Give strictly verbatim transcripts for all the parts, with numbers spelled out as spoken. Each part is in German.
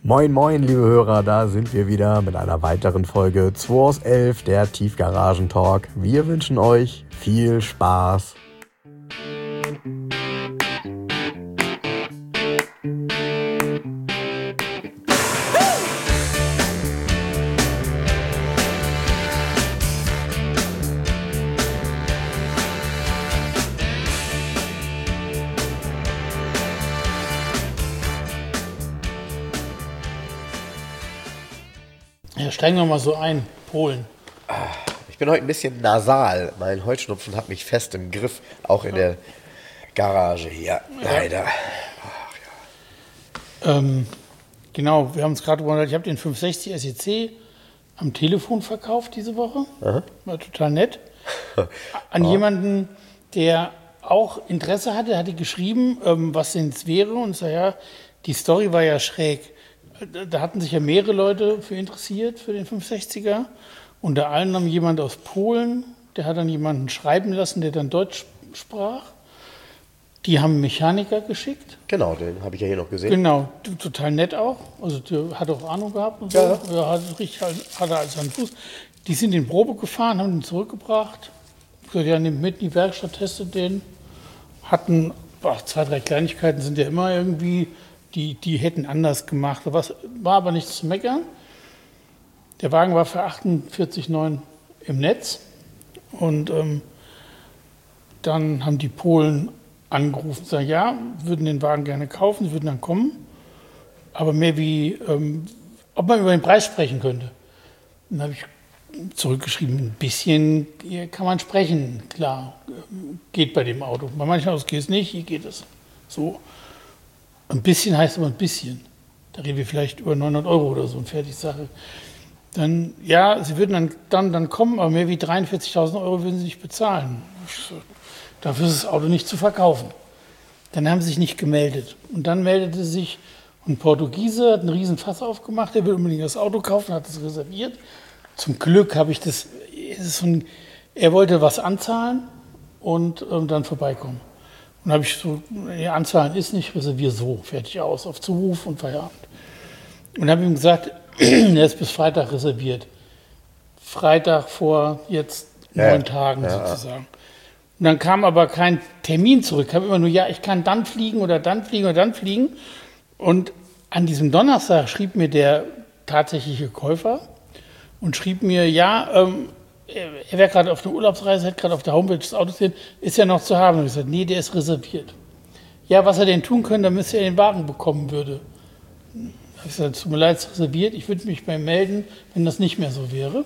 Moin moin liebe Hörer, da sind wir wieder mit einer weiteren Folge zwei aus elf, der Tiefgaragen-Talk. Wir wünschen euch viel Spaß. Ja, steigen wir mal so ein, Polen. Ich bin heute ein bisschen nasal. Mein Heuschnupfen hat mich fest im Griff, auch in der Garage hier. Leider. Ach, ja. ähm, genau, wir haben uns gerade gewundert, ich habe den fünfhundertsechzig S E C am Telefon verkauft diese Woche. Aha. War total nett. An oh. jemanden, der auch Interesse hatte, hatte geschrieben, ähm, was denn es wäre. Und so, ja, die Story war ja schräg. Da hatten sich ja mehrere Leute für interessiert, für den fünfhundertsechziger. Unter anderem jemand aus Polen, der hat dann jemanden schreiben lassen, der dann Deutsch sprach. Die haben einen Mechaniker geschickt. Genau, den habe ich ja hier noch gesehen. Genau, total nett auch. Also der hat auch Ahnung gehabt und so. Ja. Er hat richtig, hat er als seinen Fuß. Die sind in Probe gefahren, haben den zurückgebracht. Ja, nimmt mit in die Werkstatt, testet den. Hatten, ach, zwei, drei Kleinigkeiten sind ja immer irgendwie... Die, die hätten anders gemacht. Was, war aber nichts zu meckern. Der Wagen war für achtundvierzig Komma neun im Netz. Und ähm, dann haben die Polen angerufen und gesagt, ja, würden den Wagen gerne kaufen, sie würden dann kommen. Aber mehr wie, ähm, ob man über den Preis sprechen könnte. Dann habe ich zurückgeschrieben, ein bisschen kann man sprechen, klar, geht bei dem Auto. Bei manchen Autos geht es nicht, hier geht es so. Ein bisschen heißt aber ein bisschen. Da reden wir vielleicht über neunhundert Euro oder so, eine Fertigsache. Dann, ja, sie würden dann, dann, dann kommen, aber mehr wie dreiundvierzigtausend Euro würden sie nicht bezahlen. Dafür ist das Auto nicht zu verkaufen. Dann haben sie sich nicht gemeldet. Und dann meldete sich ein Portugiese, hat einen riesen Fass aufgemacht, der will unbedingt das Auto kaufen, hat es reserviert. Zum Glück habe ich das, ist so ein, er wollte was anzahlen und ähm, dann vorbeikommen. Und habe ich so, die Anzahlen ist nicht, reserviere so, fertig aus, auf Zuruf und Feierabend. Und habe ihm gesagt, er ist bis Freitag reserviert. Freitag vor jetzt neun ja, Tagen ja, sozusagen. Und dann kam aber kein Termin zurück. Ich habe immer nur, ja, ich kann dann fliegen oder dann fliegen oder dann fliegen. Und an diesem Donnerstag schrieb mir der tatsächliche Käufer und schrieb mir, ja, ähm, er wäre gerade auf einer Urlaubsreise, hat gerade auf der Homepage des Autos gesehen, ist ja noch zu haben. Und ich sagte, nee, der ist reserviert. Ja, was er denn tun könnte, damit er den Wagen bekommen würde. Ich sagte, tut mir leid, ist reserviert, ich würde mich bei ihm melden, wenn das nicht mehr so wäre.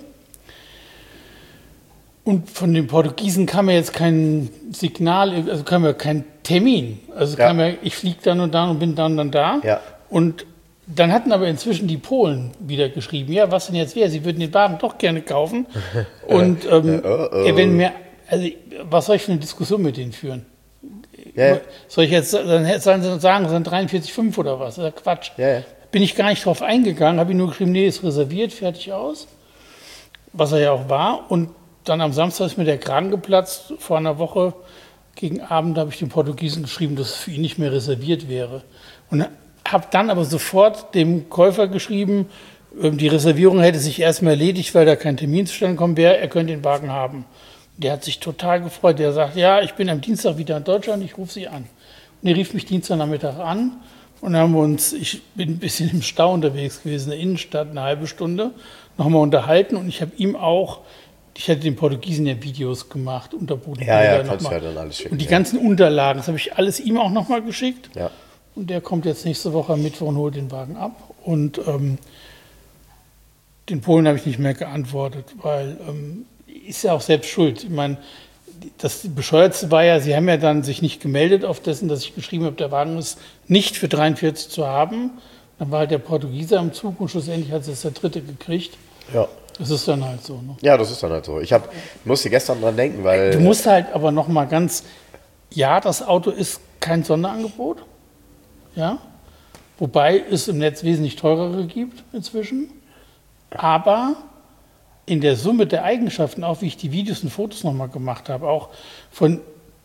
Und von den Portugiesen kam ja jetzt kein Signal, also kam ja kein Termin. Also ja. kam ja, ich fliege dann und dann und bin dann und dann da. Ja. Und dann hatten aber inzwischen die Polen wieder geschrieben, ja, was denn jetzt wäre, sie würden den Wagen doch gerne kaufen. Und ähm, oh, oh. wenn mir, also was soll ich für eine Diskussion mit denen führen? Yeah. Soll ich jetzt dann sollen sie sagen, es sind dreiundvierzig Komma fünf oder was? Das ist ja Quatsch. Yeah. Bin ich gar nicht drauf eingegangen, habe ich nur geschrieben, nee, ist reserviert, fertig aus. Was er ja auch war. Und dann am Samstag ist mir der Kragen geplatzt. Vor einer Woche gegen Abend habe ich den Portugiesen geschrieben, dass es für ihn nicht mehr reserviert wäre. Und habe dann aber sofort dem Käufer geschrieben, die Reservierung hätte sich erstmal erledigt, weil da kein Termin zustande gekommen wäre, er könnte den Wagen haben. Der hat sich total gefreut. Der sagt, ja, ich bin am Dienstag wieder in Deutschland, ich rufe Sie an. Und er rief mich Dienstagnachmittag an und dann haben wir uns, ich bin ein bisschen im Stau unterwegs gewesen, in der Innenstadt, eine halbe Stunde, nochmal unterhalten und ich habe ihm auch, ich hatte den Portugiesen ja Videos gemacht, Unterbodenbilder. Ja, ja, kannst du ja dann alles schicken. Und die ja. ganzen Unterlagen, das habe ich alles ihm auch nochmal geschickt. Ja. Und der kommt jetzt nächste Woche am Mittwoch und holt den Wagen ab. Und ähm, den Polen habe ich nicht mehr geantwortet, weil ähm, ist ja auch selbst schuld. Ich meine, das Bescheuertste war ja, sie haben ja dann sich nicht gemeldet auf dessen, dass ich geschrieben habe, der Wagen ist nicht für dreiundvierzig zu haben. Dann war halt der Portugiese am Zug und schlussendlich hat es der Dritte gekriegt. Ja. Das ist dann halt so. Ne? Ja, das ist dann halt so. Ich hab, musste gestern dran denken, weil... Du musst halt aber noch mal ganz... Ja, das Auto ist kein Sonderangebot. Ja, wobei es im Netz wesentlich teurere gibt inzwischen. Aber in der Summe der Eigenschaften, auch wie ich die Videos und Fotos nochmal gemacht habe, auch von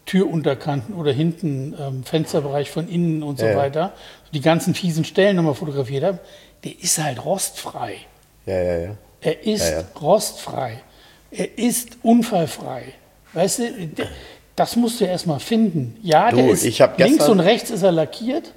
Türunterkanten oder hinten ähm, Fensterbereich von innen und so Ja, ja. weiter, die ganzen fiesen Stellen nochmal fotografiert habe, der ist halt rostfrei. Ja, ja, ja. Er ist Ja, ja. rostfrei. Er ist unfallfrei. Weißt du, der, das musst du erstmal finden. Ja, Du, der ist ich hab links gestern- und rechts ist er lackiert.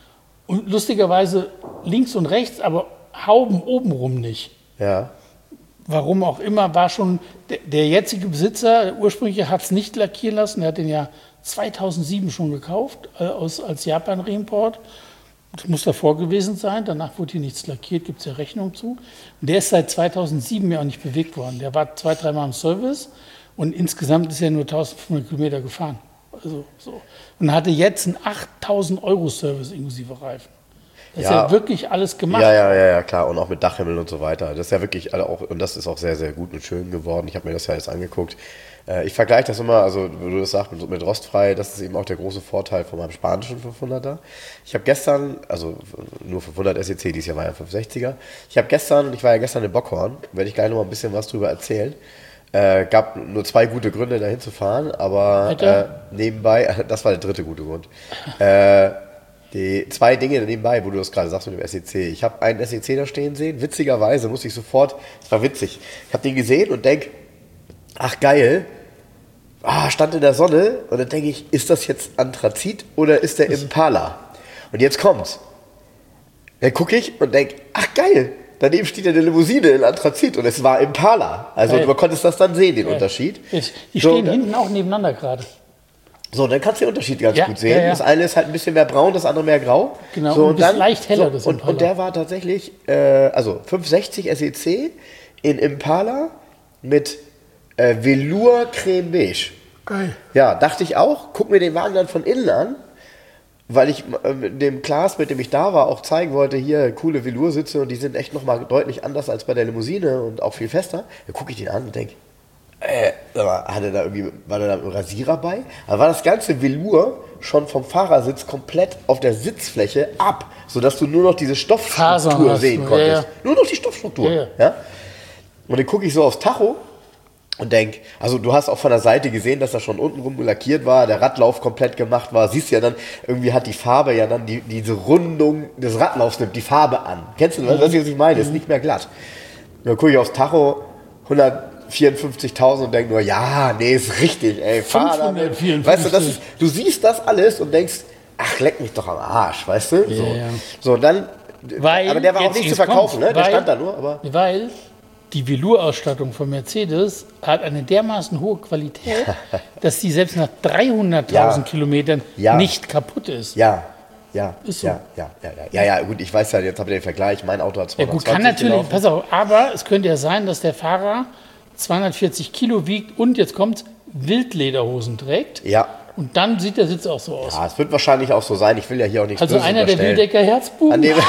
Und lustigerweise links und rechts, aber Hauben obenrum nicht. Ja. Warum auch immer, war schon der, der jetzige Besitzer, der ursprüngliche, hat es nicht lackieren lassen. Er hat den ja zweitausendsieben schon gekauft, äh, aus, als Japan-Reimport. Das muss davor gewesen sein. Danach wurde hier nichts lackiert, gibt es ja Rechnung zu. Und der ist seit zweitausendsieben ja auch nicht bewegt worden. Der war zwei, dreimal im Service und insgesamt ist er nur eintausendfünfhundert Kilometer gefahren. Also, so. Und hatte jetzt einen achttausend Euro Service inklusive Reifen. Das Ja. ist ja wirklich alles gemacht. Ja, ja, ja, ja, klar. Und auch mit Dachhimmel und so weiter. Das ist ja wirklich alle auch, und das ist auch sehr, sehr gut und schön geworden. Ich habe mir das ja jetzt angeguckt. Äh, ich vergleiche das immer, also wo du das sagst, mit, mit rostfrei, das ist eben auch der große Vorteil von meinem spanischen fünfhunderter. Ich habe gestern, also nur fünfhundert S E C, dieses Jahr war ja fünfhundertsechziger. Ich habe gestern, ich war ja gestern in Bockhorn, werde ich gleich noch mal ein bisschen was drüber erzählen. Äh, gab nur zwei gute Gründe, dahin zu fahren, aber äh, Weiter? nebenbei, das war der dritte gute Grund. Äh, Die zwei Dinge nebenbei, wo du das gerade sagst mit dem S E C. Ich habe einen S E C da stehen sehen. Witzigerweise musste ich sofort, das war witzig, ich habe den gesehen und denke, ach geil, ah, stand in der Sonne. Und dann denke ich, ist das jetzt Anthrazit oder ist der Impala? Und jetzt kommt's. Dann gucke ich und denke, ach geil, daneben steht ja eine Limousine in Anthrazit und es war Impala. Also Geil. du konntest das dann sehen, den Unterschied. Die So, stehen dann- hinten auch nebeneinander gerade. So, dann kannst du den Unterschied ganz Ja, gut sehen. ja, ja. Das eine ist halt ein bisschen mehr braun, das andere mehr grau. Genau, so, und ein bisschen leicht heller, das so, und, Impala. und der war tatsächlich, äh, also fünfhundertsechzig S E C in Impala mit äh, Velour Creme Beige. Geil. Ja, dachte ich auch. Guck mir den Wagen dann von innen an, weil ich äh, mit dem Klaas, mit dem ich da war, auch zeigen wollte, hier coole Velour-Sitze und die sind echt nochmal deutlich anders als bei der Limousine und auch viel fester. Dann gucke ich den an und denke, äh, aber hatte da irgendwie, war da ein Rasierer bei? Aber war das ganze Velour schon vom Fahrersitz komplett auf der Sitzfläche ab, sodass du nur noch diese Fasern Stoffstruktur hast sehen du, konntest. ja, ja. Nur noch die Stoffstruktur. Ja, ja. Ja? Und dann gucke ich so aufs Tacho und denk, also du hast auch von der Seite gesehen, dass er schon untenrum lackiert war, der Radlauf komplett gemacht war. Siehst ja dann, irgendwie hat die Farbe ja dann die, diese Rundung des Radlaufs nimmt die Farbe an. Kennst du das, was ich meine? Ist nicht mehr glatt. Und dann gucke ich aufs Tacho, hundertvierundfünfzigtausend und denk nur, ja, nee, ist richtig, ey, fahr damit. fünfhundertvierundfünfzig. Weißt du, das ist, du siehst das alles und denkst, ach, leck mich doch am Arsch, weißt du? So, Ja, ja. so und dann, Weil, aber der war auch jetzt nicht zu jetzt verkaufen, kommt's, ne? Der weil- stand da nur, aber... Weil die Velour-Ausstattung von Mercedes hat eine dermaßen hohe Qualität, dass die selbst nach dreihunderttausend Ja. Kilometern Ja. nicht kaputt ist. Ja, ja, Ist so. ja, ja, ja, ja, ja, ja, gut, ich weiß ja, jetzt habe ich den Vergleich, mein Auto hat Ja gut, zweihundertzwanzig kann natürlich, gelaufen. pass auf, aber es könnte ja sein, dass der Fahrer zweihundertvierzig Kilo wiegt und jetzt kommt Wildlederhosen trägt. Ja, Und dann sieht der Sitz auch so aus. ja, es wird wahrscheinlich auch so sein, ich will ja hier auch nichts Also Böses einer der unterstellen. Wildecker Herzbuben. An dem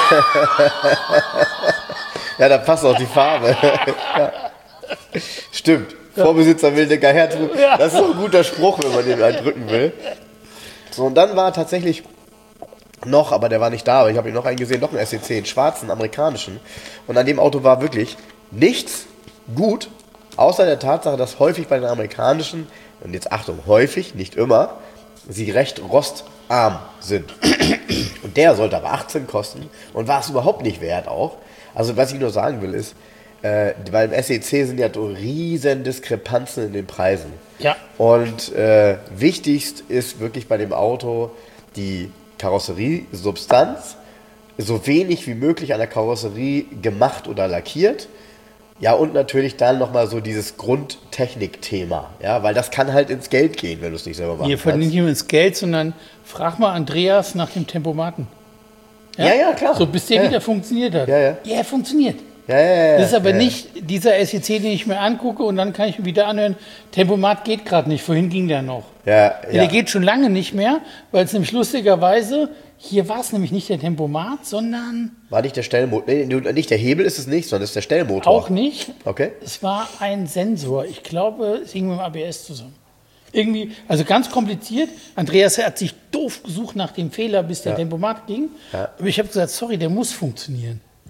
Ja, da passt auch die Farbe. Ja. Stimmt. Vorbesitzer Wildecker Herz. Ja. Das ist auch ein guter Spruch, wenn man den halt drücken will. So, und dann war tatsächlich noch, aber der war nicht da, aber ich habe ihn noch einen gesehen, noch einen S E C, einen schwarzen, amerikanischen. Und an dem Auto war wirklich nichts gut, außer der Tatsache, dass häufig bei den amerikanischen, und jetzt Achtung, häufig, nicht immer, sie recht rostarm sind. Und der sollte aber achtzehn kosten und war es überhaupt nicht wert auch. Also was ich nur sagen will ist, äh, weil im S E C sind ja so riesen Diskrepanzen in den Preisen. Ja. Und äh, wichtigst ist wirklich bei dem Auto die Karosseriesubstanz, so wenig wie möglich an der Karosserie gemacht oder lackiert. Ja, und natürlich dann nochmal so dieses Grundtechnik-Thema, ja, weil das kann halt ins Geld gehen, wenn du es nicht selber machen Hier verdient kannst. jemand ins Geld, sondern frag mal Andreas nach dem Tempomaten. Ja, ja, klar. So, bis der Ja. wieder funktioniert hat. Ja, ja. Ja, er funktioniert. Ja, ja, ja, Das ist aber ja. nicht dieser S E C, den ich mir angucke und dann kann ich mir wieder anhören, Tempomat geht gerade nicht, vorhin ging der noch. Ja, Ja. ja. Der geht schon lange nicht mehr, weil es nämlich lustigerweise, hier war es nämlich nicht der Tempomat, sondern War nicht der Stellmotor, nee, nicht der Hebel ist es nicht, sondern es ist der Stellmotor. auch nicht. Okay. Es war ein Sensor. Ich glaube, es hing mit dem A B S zusammen. Irgendwie, also ganz kompliziert. Andreas hat sich doof gesucht nach dem Fehler, bis der Ja. Tempomat ging. Ja. Aber ich habe gesagt, sorry, der muss funktionieren.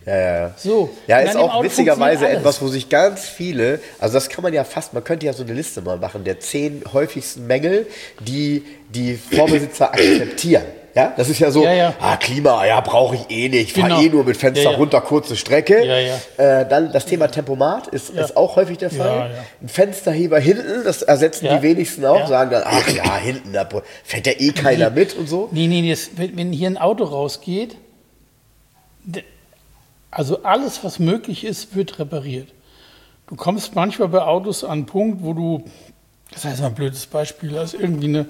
Ja, ja, ja. So. Ja, Und ist an dem auch Auto witzigerweise funktioniert etwas, alles. wo sich ganz viele, also das kann man ja fast, man könnte ja so eine Liste mal machen, der zehn häufigsten Mängel, die die Vorbesitzer akzeptieren. Ja, das ist ja so, Ja, ja. ah, Klima, ja, brauche ich eh nicht, fahr Genau. eh nur mit Fenster Ja, ja. runter, kurze Strecke. Ja, ja. Äh, dann das Thema Tempomat ist, Ja. ist auch häufig der Fall. Ja, ja. Ein Fensterheber hinten, das ersetzen Ja. die wenigsten auch, Ja. sagen dann, ach ja, hinten, da fährt ja eh keiner mit und so. Nee, nee, das, wenn, wenn hier ein Auto rausgeht, de- also alles, was möglich ist, wird repariert. Du kommst manchmal bei Autos an einen Punkt, wo du, das heißt mal ein blödes Beispiel, da ist irgendwie eine,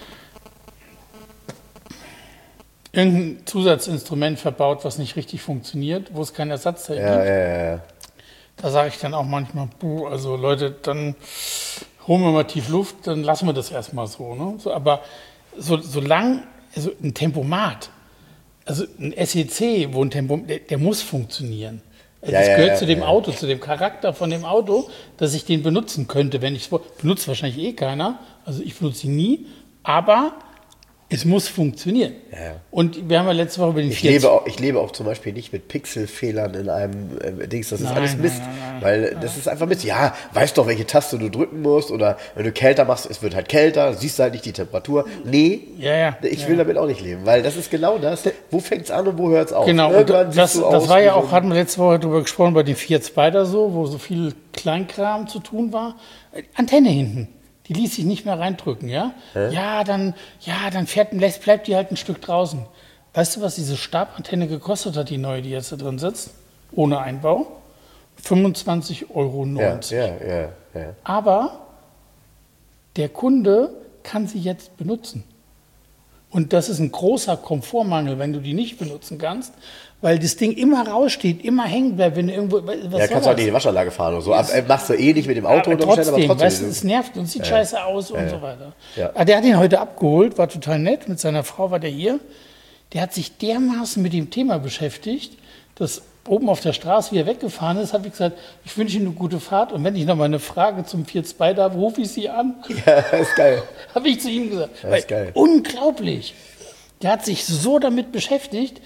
irgendein Zusatzinstrument verbaut, was nicht richtig funktioniert, wo es keinen Ersatzteil Ja, gibt. ja, ja, ja. Da sage ich dann auch manchmal, puh, also Leute, dann holen wir mal tief Luft, dann lassen wir das erstmal so. Ne? So, aber so, solange, also ein Tempomat, also ein S E C, wo ein Tempo, der, der muss funktionieren. Also Ja, das ja, gehört ja, zu dem ja. Auto, zu dem Charakter von dem Auto, dass ich den benutzen könnte, wenn ich es benutzt wahrscheinlich eh keiner. Also ich benutze ihn nie, aber es muss funktionieren. Ja, ja. Und wir haben ja letzte Woche über den Ich Fiat- lebe, auch, ich lebe auch zum Beispiel nicht mit Pixelfehlern in einem äh, Dings, das ist Nein, alles nein, Mist, nein, nein, weil das ist einfach Mist. Ja, weißt doch, welche Taste du drücken musst oder wenn du kälter machst, es wird halt kälter, siehst halt nicht die Temperatur. Nee, Ja, ja, ich ja. will damit auch nicht leben, weil das ist genau das, wo fängt es an und wo hört es auf. Genau, und Irgendwann das, siehst du das aus war wie ja so auch, ein- hatten wir letzte Woche darüber gesprochen, bei dem Fiat Spider so, wo so viel Kleinkram zu tun war. Äh, Antenne hinten, die ließ sich nicht mehr reindrücken, ja? Ja, dann, ja, dann fährt, lässt, bleibt die halt ein Stück draußen. Weißt du, was diese Stabantenne gekostet hat, die neue, die jetzt da drin sitzt? Ohne Einbau? fünfundzwanzig Euro Ja, neunzig. ja, ja, ja. Aber der Kunde kann sie jetzt benutzen. Und das ist ein großer Komfortmangel, wenn du die nicht benutzen kannst, weil das Ding immer raussteht, immer hängen bleibt, wenn du irgendwo. Was Ja, soll kannst du das? halt nicht in die Waschanlage fahren oder so. Ab, äh, machst du eh nicht mit dem Auto aber unter Umständen, trotzdem, aber weißt du, trotzdem. es nervt und sieht scheiße aus und so weiter. Ja. Aber der hat ihn heute abgeholt, war total nett, mit seiner Frau war der hier. Der hat sich dermaßen mit dem Thema beschäftigt, dass oben auf der Straße, wie er weggefahren ist, habe ich gesagt, ich wünsche Ihnen eine gute Fahrt und wenn ich noch mal eine Frage zum Fiat Spider habe, rufe ich Sie an. Ja, ist geil. Habe ich zu ihm gesagt. Ja, Weil, ist geil. unglaublich. Der hat sich so damit beschäftigt.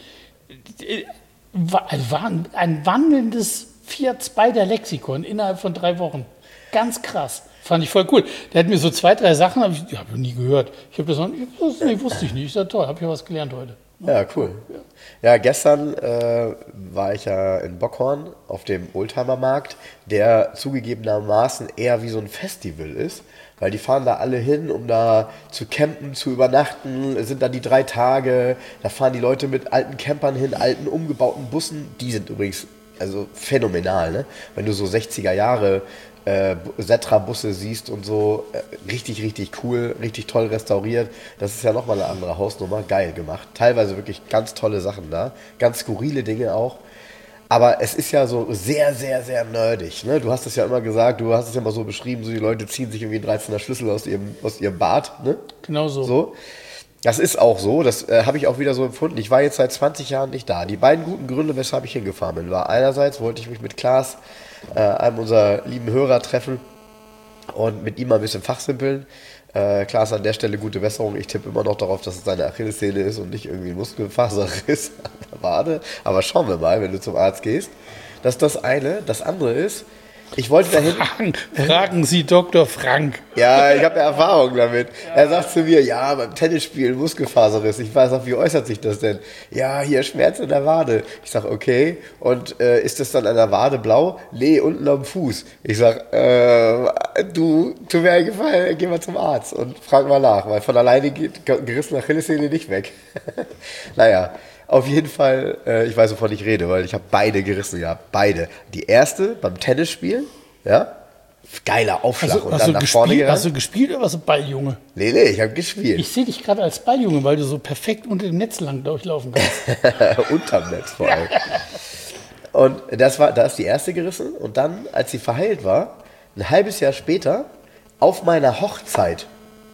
War war ein, ein wandelndes Fiat Spider Lexikon innerhalb von drei Wochen. Ganz krass. Fand ich voll cool. Der hat mir so zwei, drei Sachen, habe ich, die hab ich nie gehört. Ich habe das noch, das nee, wusste ich nicht. Ich sag, toll, habe ich was gelernt heute. Ja, cool. Ja, gestern äh, war ich ja in Bockhorn auf dem Oldtimer-Markt, der zugegebenermaßen eher wie so ein Festival ist, weil die fahren da alle hin, um da zu campen, zu übernachten, es sind da die drei Tage, da fahren die Leute mit alten Campern hin, alten umgebauten Bussen, die sind übrigens also phänomenal, ne? Wenn du so sechziger Jahre äh, Setra-Busse siehst und so, äh, richtig, richtig cool, richtig toll restauriert. Das ist ja nochmal eine andere Hausnummer, geil gemacht. Teilweise wirklich ganz tolle Sachen da, ganz skurrile Dinge auch. Aber es ist ja so sehr, sehr, sehr nerdig. Ne? Du hast es ja immer gesagt, du hast es ja mal so beschrieben, so die Leute ziehen sich irgendwie einen dreizehner Schlüssel aus ihrem, aus ihrem Bart. Ne? Genau so. So. Das ist auch so, das äh, habe ich auch wieder so empfunden. Ich war jetzt seit zwanzig Jahren nicht da. Die beiden guten Gründe, weshalb ich hingefahren bin, war einerseits wollte ich mich mit Klaas, äh, einem unserer lieben Hörer, treffen und mit ihm mal ein bisschen fachsimpeln. Äh, Klaas, an der Stelle gute Besserung. Ich tippe immer noch darauf, dass es seine Achillessehne ist und nicht irgendwie ein Muskelfaserriss an der Wade. Aber schauen wir mal, wenn du zum Arzt gehst. Das ist das eine. Das andere ist, ich wollte dahin... Fragen, fragen Sie Doktor Frank. Ja, ich habe ja Erfahrung damit. Er sagt zu mir, ja, beim Tennisspielen Muskelfaserriss. Ich weiß auch, wie äußert sich das denn? Ja, hier Schmerz in der Wade. Ich sag, okay. Und äh, ist das dann an der Wade blau? Nee, unten am Fuß. Ich sag, äh, du, tu mir einen Gefallen, geh mal zum Arzt und frag mal nach, weil von alleine geht gerissene Achillessehne nicht weg. Naja. Auf jeden Fall, äh, ich weiß, wovon ich rede, weil ich habe beide gerissen gehabt. Beide. Die erste beim Tennisspielen, ja, geiler Aufschlag Also, und hast, dann du nach vorne gespielt, gerannt. hast du gespielt oder was, Balljunge? Nee, nee, ich habe gespielt. Ich sehe dich gerade als Balljunge, weil du so perfekt unter dem Netz lang durchlaufen kannst. Unterm Netz vor allem. Und das war, da ist die erste gerissen und dann, als sie verheilt war, ein halbes Jahr später, auf meiner Hochzeit,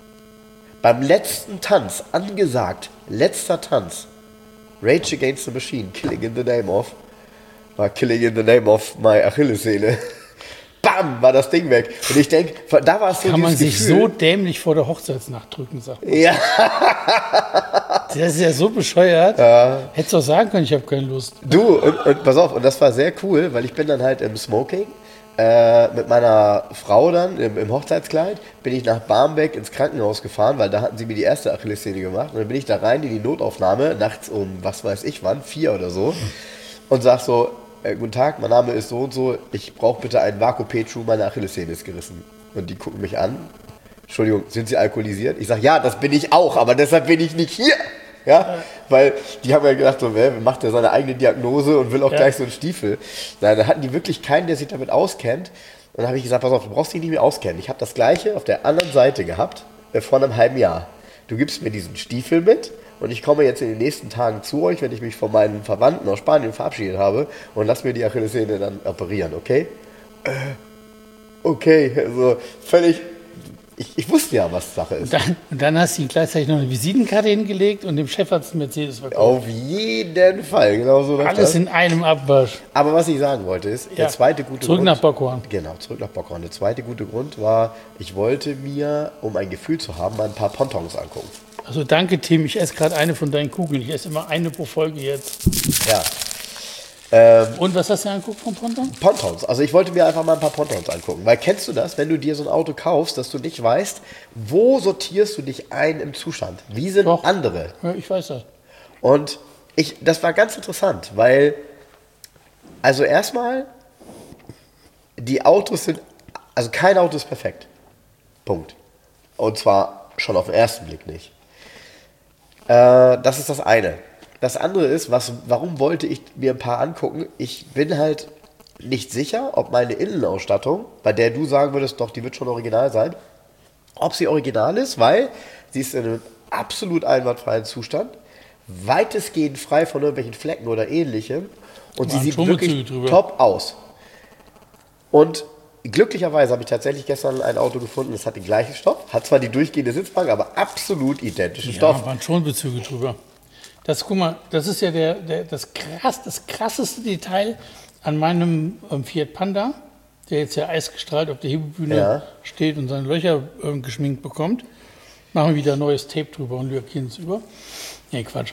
beim letzten Tanz, angesagt, letzter Tanz, Rage Against the Machine, Killing in the Name of, war Killing in the Name of my Achillessehne. Bam, war das Ding weg. Und ich denke, da war es so Kann man dieses sich Gefühl, so dämlich vor der Hochzeitsnacht drücken, sagt man. ja. Das ist ja so bescheuert. Ja. Hättest du auch sagen können, ich habe keine Lust. Du, und, und pass auf, und das war sehr cool, weil ich bin dann halt im Smoking äh, mit meiner Frau dann im, im Hochzeitskleid, bin ich nach Barmbek ins Krankenhaus gefahren, weil da hatten sie mir die erste Achillessehne gemacht. Und dann bin ich da rein in die Notaufnahme, nachts um, was weiß ich wann, vier oder so, und sag so, äh, guten Tag, mein Name ist so und so, ich brauche bitte einen Vakuum-Schuh, meine Achillessehne ist gerissen. Und die gucken mich an. Entschuldigung, sind Sie alkoholisiert? Ich sage, ja, das bin ich auch, aber deshalb bin ich nicht hier. Ja, weil die haben ja gedacht, so, wer macht ja seine eigene Diagnose und will auch ja. gleich so einen Stiefel. Nein, da hatten die wirklich keinen, der sich damit auskennt. Und dann habe ich gesagt, pass auf, du brauchst dich nicht mehr auskennen. Ich habe das Gleiche auf der anderen Seite gehabt, äh, vor einem halben Jahr. Du gibst mir diesen Stiefel mit und ich komme jetzt in den nächsten Tagen zu euch, wenn ich mich von meinen Verwandten aus Spanien verabschiedet habe und lass mir die Achillessehne dann operieren, okay? Äh, okay, also völlig... Ich, ich wusste ja, was Sache ist. Und dann, und dann hast du ihm gleichzeitig noch eine Visitenkarte hingelegt und dem Chef hat es einen Mercedes verkauft. Auf jeden Fall, genau so. Alles das. In einem Abwasch. Aber was ich sagen wollte ist, ja. der zweite gute zurück Grund... Zurück nach Bockhorn. Genau, zurück nach Bockhorn. Der zweite gute Grund war, ich wollte mir, um ein Gefühl zu haben, mal ein paar Pontons angucken. Also danke, Tim. Ich esse gerade eine von deinen Kugeln. Ich esse immer eine pro Folge jetzt. Ja. Ähm, und was hast du angeguckt von Pontons? Pontons. Also ich wollte mir einfach mal ein paar Pontons angucken. Weil kennst du das, wenn du dir so ein Auto kaufst, dass du nicht weißt, wo sortierst du dich ein im Zustand? Wie sind Doch. andere? Ja, ich weiß das. Und ich, das war ganz interessant, weil, also erstmal, die Autos sind, also kein Auto ist perfekt. Punkt. Und zwar schon auf den ersten Blick nicht. Äh, das ist das eine. Das andere ist, was, warum wollte ich mir ein paar angucken? Ich bin halt nicht sicher, ob meine Innenausstattung, bei der du sagen würdest, doch, die wird schon original sein, ob sie original ist, weil sie ist in einem absolut einwandfreien Zustand, weitestgehend frei von irgendwelchen Flecken oder ähnlichem und sie sieht wirklich top aus. Und glücklicherweise habe ich tatsächlich gestern ein Auto gefunden, das hat den gleichen Stoff, hat zwar die durchgehende Sitzbank, aber absolut identischen ja, Stoff. Da waren schon Bezüge drüber. Das, guck mal, das ist ja der, der, das, krass, das krasseste Detail an meinem ähm, Fiat Panda, der jetzt ja eisgestrahlt auf der Hebebühne ja. steht und seine Löcher äh, geschminkt bekommt. Machen wir wieder neues Tape drüber und lackieren es über. Nee, Quatsch.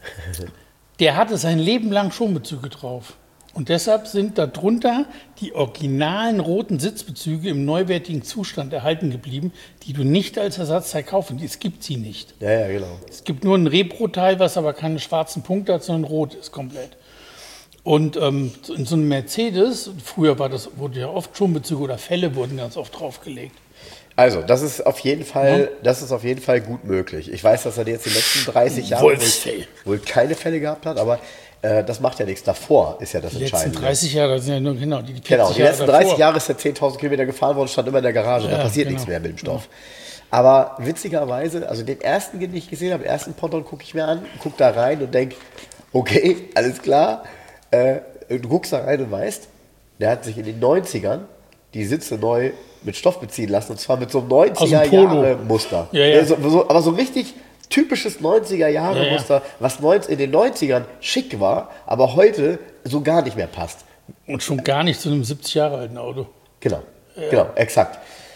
Der hatte sein Leben lang Schonbezüge drauf. Und deshalb sind darunter die originalen roten Sitzbezüge im neuwertigen Zustand erhalten geblieben, die du nicht als Ersatzteil kaufen. Es gibt sie nicht. Ja, ja, genau. Es gibt nur ein Repro-Teil, was aber keine schwarzen Punkte hat, sondern rot ist komplett. Und ähm, in so einem Mercedes, früher war das, wurde ja oft Schonbezüge oder Felle wurden ganz oft draufgelegt. Also, das ist auf jeden Fall, ja. das ist auf jeden Fall gut möglich. Ich weiß, dass er jetzt die letzten dreißig Jahre wohl, wohl keine Fälle gehabt hat, aber äh, das macht ja nichts. Davor ist ja das die Entscheidende. Die letzten dreißig Jahre, das sind ja nur genau die, die Genau, die letzten Jahre dreißig Jahre ist er zehntausend Kilometer gefahren worden, stand immer in der Garage, ja, da passiert genau. nichts mehr mit dem Stoff. Ja. Aber witzigerweise, also den ersten, den ich gesehen habe, den ersten Ponton gucke ich mir an, gucke da rein und denke, okay, alles klar. Äh, du guckst da rein und weißt, der hat sich in den neunzigern die Sitze neu mit Stoff beziehen lassen, und zwar mit so einem neunziger-Jahre-Muster. Ja, ja. so, so, aber so richtig typisches neunziger-Jahre-Muster, ja, ja. was in den neunzigern schick war, aber heute so gar nicht mehr passt. Und schon gar nicht zu einem siebzig Jahre alten Auto. Genau, ja. genau, exakt.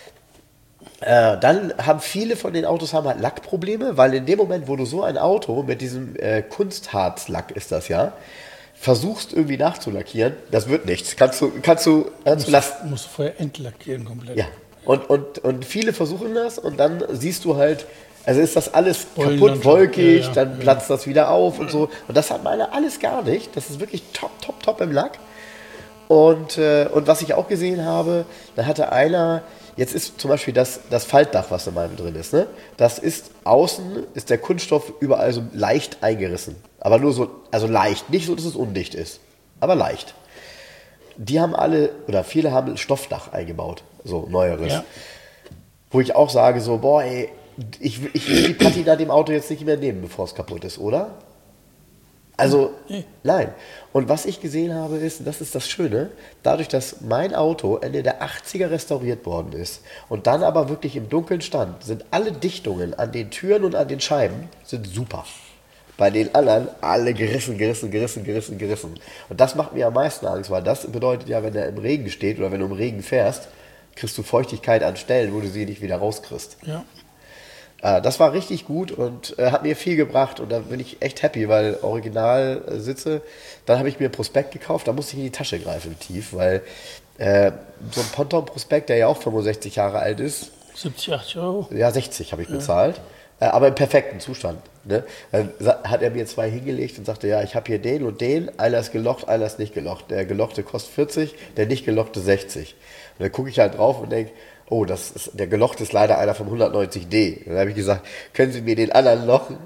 Äh, dann haben viele von den Autos haben halt Lackprobleme, weil in dem Moment, wo du so ein Auto mit diesem äh, Kunstharzlack ist das ja, versuchst irgendwie nachzulackieren, das wird nichts. Kannst du, kannst du, kannst du lassen. Musst du vorher entlackieren komplett. Ja, und, und, und viele versuchen das und dann siehst du halt, also ist das alles Wollen kaputt, dann wolkig, ja, ja, dann ja. platzt das wieder auf und so. Und das hat meiner alles gar nicht. Das ist wirklich top, top, top im Lack. Und, äh, und was ich auch gesehen habe, da hatte einer, jetzt ist zum Beispiel das, das Faltdach, was in meinem drin ist, ne? Das ist außen, ist der Kunststoff überall so leicht eingerissen. Aber nur so, also leicht, nicht so, dass es undicht ist, aber leicht. Die haben alle, oder viele haben Stoffdach eingebaut, so neueres. Ja. Wo ich auch sage so, boah ey, ich, ich will die Patina dem Auto jetzt nicht mehr nehmen, bevor es kaputt ist, oder? Also, Nee. nein. Und was ich gesehen habe ist, das ist das Schöne, dadurch, dass mein Auto Ende der achtziger restauriert worden ist und dann aber wirklich im Dunkeln stand, sind alle Dichtungen an den Türen und an den Scheiben sind super. Bei den anderen alle gerissen, gerissen, gerissen, gerissen, gerissen. Und das macht mir am meisten Angst, weil das bedeutet ja, wenn er im Regen steht oder wenn du im Regen fährst, kriegst du Feuchtigkeit an Stellen, wo du sie nicht wieder rauskriegst. Ja. Äh, das war richtig gut und äh, hat mir viel gebracht und da bin ich echt happy, weil original äh, sitze. Dann habe ich mir ein Prospekt gekauft, da musste ich in die Tasche greifen tief, weil äh, so ein Ponton-Prospekt, der ja auch fünfundsechzig Jahre alt ist, siebzig, achtzig Euro? Ja, sechzig habe ich bezahlt, ja. äh, aber im perfekten Zustand. Ne? Dann hat er mir zwei hingelegt und sagte, ja, ich habe hier den und den, einer ist gelocht, einer ist nicht gelocht. Der gelochte kostet vierzig, der nicht gelochte sechzig. Und dann gucke ich halt drauf und denke, oh, das ist, der gelochte ist leider einer vom hundertneunzig D. Und dann habe ich gesagt, können Sie mir den anderen lochen?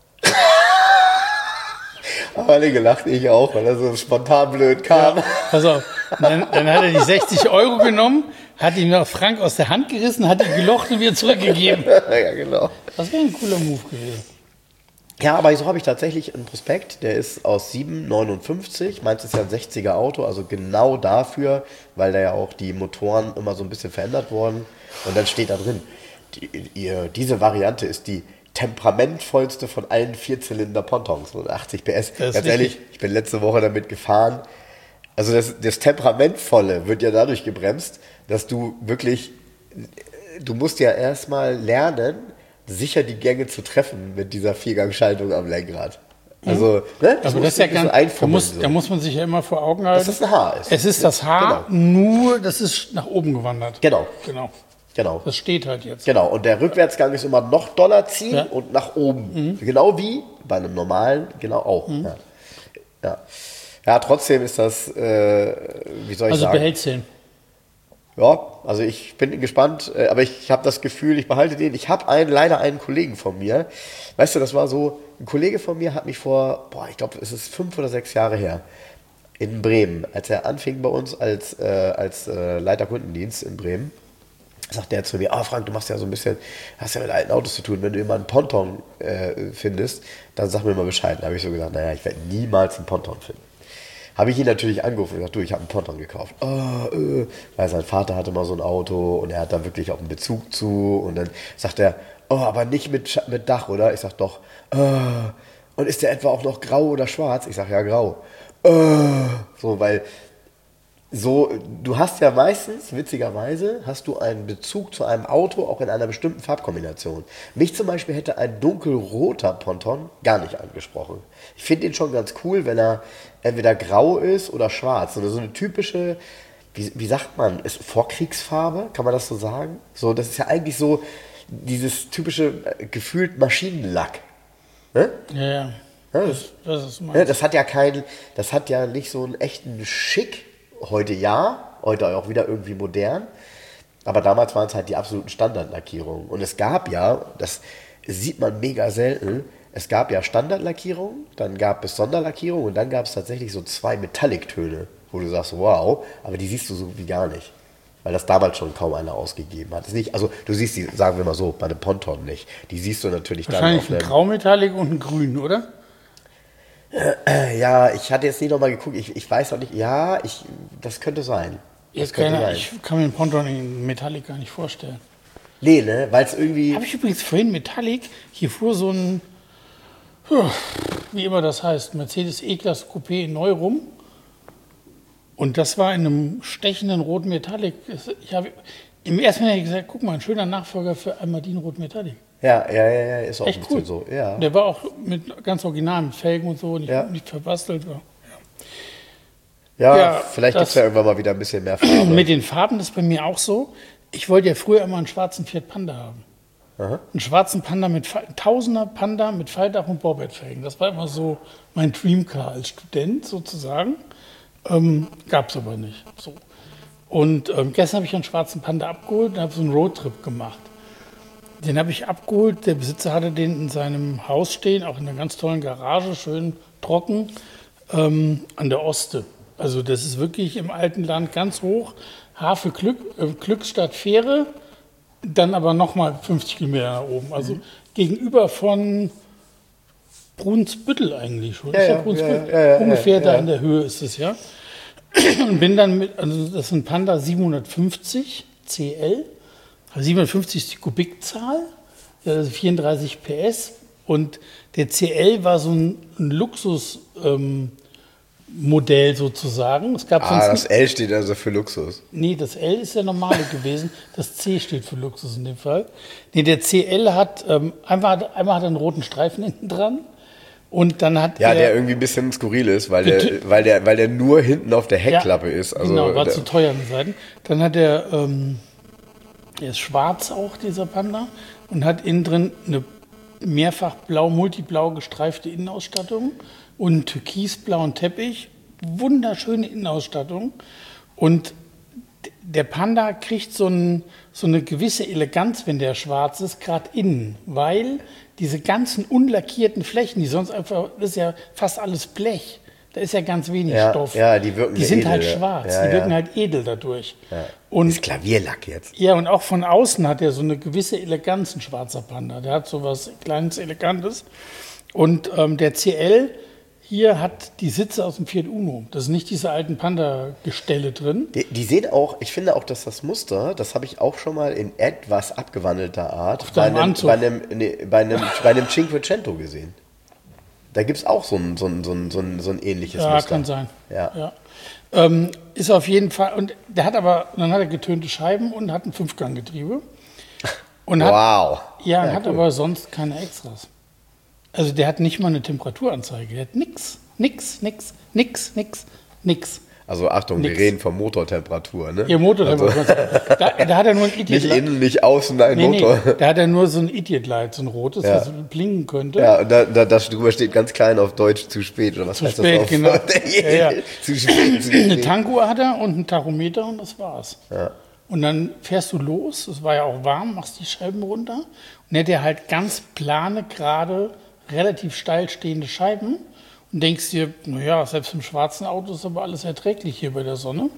Aber den gelacht ich auch, weil er so spontan blöd kam. Ja, pass auf, dann, dann hat er die sechzig Euro genommen, hat ihm noch Frank aus der Hand gerissen, hat ihn gelocht und wieder zurückgegeben. Ja, genau. Das wäre ein cooler Move gewesen. Ja, aber so habe ich tatsächlich einen Prospekt, der ist aus sieben neunundfünfzig. Meins ist ja ein sechziger Auto, also genau dafür, weil da ja auch die Motoren immer so ein bisschen verändert wurden. Und dann steht da drin, die, ihr, diese Variante ist die temperamentvollste von allen Vierzylinder-Pontons, so achtzig P S. Ganz ehrlich, richtig. Ich bin letzte Woche damit gefahren. Also das, das Temperamentvolle wird ja dadurch gebremst, dass du wirklich, du musst ja erstmal lernen, sicher die Gänge zu treffen mit dieser Viergangschaltung am Lenkrad. Also, ne? Das aber das ist ja ganz, da muss, so. da muss man sich ja immer vor Augen halten. Dass das ein Haar ist. Es ist das Haar, genau. Nur das ist nach oben gewandert. Genau. Genau. Genau. Das steht halt jetzt. Genau. Und der Rückwärtsgang ist immer noch doller ziehen ja. und nach oben. Mhm. Genau wie bei einem normalen, genau auch. Mhm. Ja. Ja. Ja, trotzdem ist das, äh, wie soll ich also sagen? Also behältst den. Ja, also ich bin gespannt, aber ich habe das Gefühl, ich behalte den. Ich habe einen, leider einen Kollegen von mir. Weißt du, das war so, ein Kollege von mir hat mich vor, boah, ich glaube, es ist fünf oder sechs Jahre her, in Bremen, als er anfing bei uns als, äh, als äh, Leiter Kundendienst in Bremen, sagte er zu mir, ah, Frank, du machst ja so ein bisschen, hast ja mit alten Autos zu tun, wenn du immer einen Ponton äh, findest, dann sag mir mal Bescheid. Da habe ich so gesagt, naja, ich werde niemals einen Ponton finden. Habe ich ihn natürlich angerufen und gesagt, du, ich habe einen Ponton gekauft. Oh, äh. Weil sein Vater hatte mal so ein Auto und er hat da wirklich auch einen Bezug zu. Und dann sagt er, oh, aber nicht mit, mit Dach, oder? Ich sag doch, oh. Und ist der etwa auch noch grau oder schwarz? Ich sag, ja, grau. Oh. So, weil so, du hast ja meistens, witzigerweise, hast du einen Bezug zu einem Auto auch in einer bestimmten Farbkombination. Mich zum Beispiel hätte ein dunkelroter Ponton gar nicht angesprochen. Ich finde ihn schon ganz cool, wenn er entweder grau ist oder schwarz. Oder so eine typische, wie, wie sagt man, ist Vorkriegsfarbe, kann man das so sagen? So, das ist ja eigentlich so dieses typische äh, gefühlt Maschinenlack. Ne? Ja, ja. Ja, das, das, ist ja, das hat ja keinen, das hat ja nicht so einen echten Schick. Heute ja, heute auch wieder irgendwie modern, aber damals waren es halt die absoluten Standardlackierungen. Und es gab ja, das sieht man mega selten, es gab ja Standardlackierungen, dann gab es Sonderlackierungen und dann gab es tatsächlich so zwei Metallic-Töne, wo du sagst, wow, aber die siehst du so wie gar nicht. Weil das damals schon kaum einer ausgegeben hat. Das ist nicht, also du siehst die, sagen wir mal so, bei einem Ponton nicht. Die siehst du natürlich dann auf Wahrscheinlich ein Graumetallic und ein Grün, oder? Ja, ich hatte jetzt nicht nochmal geguckt, ich, ich weiß auch nicht, ja, ich, das könnte sein. Das könnte keine, sein. Ich kann mir einen Ponton in Metallic gar nicht vorstellen. Nee, ne, weil es irgendwie... Habe ich übrigens vorhin Metallic, hier fuhr so ein, wie immer das heißt, Mercedes E-Klasse Coupé in neu rum. Und das war in einem stechenden roten Metallic. Ich habe im ersten Mal gesagt, guck mal, ein schöner Nachfolger für Almadin Rot Metallic. Ja, ja, ja, ja, ist auch echt ein bisschen cool. So. Ja. Der war auch mit ganz original mit Felgen und so, nicht, ja. nicht verbastelt. Ja, ja, ja vielleicht gibt es ja irgendwann mal wieder ein bisschen mehr Farbe. Mit den Farben ist bei mir auch so. Ich wollte ja früher immer einen schwarzen Fiat Panda haben. Aha. Einen schwarzen Panda mit Tausender Panda mit Faltdach und Borbett-Felgen. Das war immer so mein Dreamcar als Student sozusagen. Ähm, Gab es aber nicht. So. Und ähm, gestern habe ich einen schwarzen Panda abgeholt und habe so einen Roadtrip gemacht. Den habe ich abgeholt. Der Besitzer hatte den in seinem Haus stehen, auch in einer ganz tollen Garage, schön trocken, ähm, an der Oste. Also das ist wirklich im alten Land ganz hoch. H für Glück, äh, Glückstadt Fähre, dann aber nochmal fünfzig Kilometer nach oben. Also mhm. gegenüber von Brunsbüttel eigentlich schon. Ja, ist ja, ja, Brunsbüttel. Ja, ja, Ungefähr ja, da ja. in der Höhe ist es, ja. Und bin dann mit, also das ist ein Panda siebenhundertfünfzig C L. siebenhundertfünfzig ist die Kubikzahl, also vierunddreißig P S. Und der C L war so ein, ein Luxus, ähm, Modell sozusagen. Es gab Ah, sonst das L steht also für Luxus. Nee, das L ist der normale gewesen. Das C steht für Luxus in dem Fall. Nee, der C L hat, ähm, einmal, einmal hat er einen roten Streifen hinten dran. Und dann hat Ja, er, der irgendwie ein bisschen skurril ist, weil der, weil der, weil der nur hinten auf der Heckklappe ja, ist. Also genau, war der, zu teuer an den Seiten. Dann hat er, ähm, der ist schwarz auch, dieser Panda. Und hat innen drin eine mehrfach blau, multiblau gestreifte Innenausstattung und einen türkisblauen Teppich. Wunderschöne Innenausstattung. Und der Panda kriegt so, ein, so eine gewisse Eleganz, wenn der schwarz ist, gerade innen. Weil diese ganzen unlackierten Flächen, die sonst einfach, das ist ja fast alles Blech. Da ist ja ganz wenig ja, Stoff. Ja, die wirken Die sind edel, halt ja. schwarz, Ja, die wirken ja. halt edel dadurch. Ja. Und ist Klavierlack jetzt. ja, und auch von außen hat er so eine gewisse Eleganz, ein schwarzer Panda. Der hat so was Kleines, Elegantes. Und ähm, der C L hier hat die Sitze aus dem Fiat Uno. Das sind nicht diese alten Panda-Gestelle drin. Die, die sehen auch, ich finde auch, dass das Muster, das habe ich auch schon mal in etwas abgewandelter Art Auf bei deinem einem, Anzug. bei einem, nee, bei einem, bei einem Cinquecento gesehen. Da gibt es auch so ein, so, ein, so, ein, so, ein, so ein ähnliches Ja, Muster. kann sein. Ja. Ja. Ähm, ist auf jeden Fall, und der hat aber, dann hat er getönte Scheiben und hat ein Fünfganggetriebe. Und hat, Wow. Ja, und Ja, hat cool. aber sonst keine Extras. Also der hat nicht mal eine Temperaturanzeige. Der hat nix, nix, nix, nix, nix, nix. Also Achtung, Nix. wir reden von Motortemperatur, ne? Ihr Motortemperatur. Da, da hat er nur ein Idiot Nicht innen, nicht außen, ein Nee, Motor. nee, da hat er nur so ein Idiot-Light, so ein rotes, Ja. was blinken könnte. Ja, und da, da, das drüber steht ganz klein auf Deutsch zu spät, oder was Zu heißt spät, das auf genau. Ja, ja. Zu spät, zu Eine spät. Tankuhr hat er und einen Tachometer und das war's. Ja. Und dann fährst du los, es war ja auch warm, machst die Scheiben runter und er hat ja halt ganz plane, gerade, relativ steil stehende Scheiben und denkst dir, naja, selbst im schwarzen Auto ist aber alles erträglich hier bei der Sonne.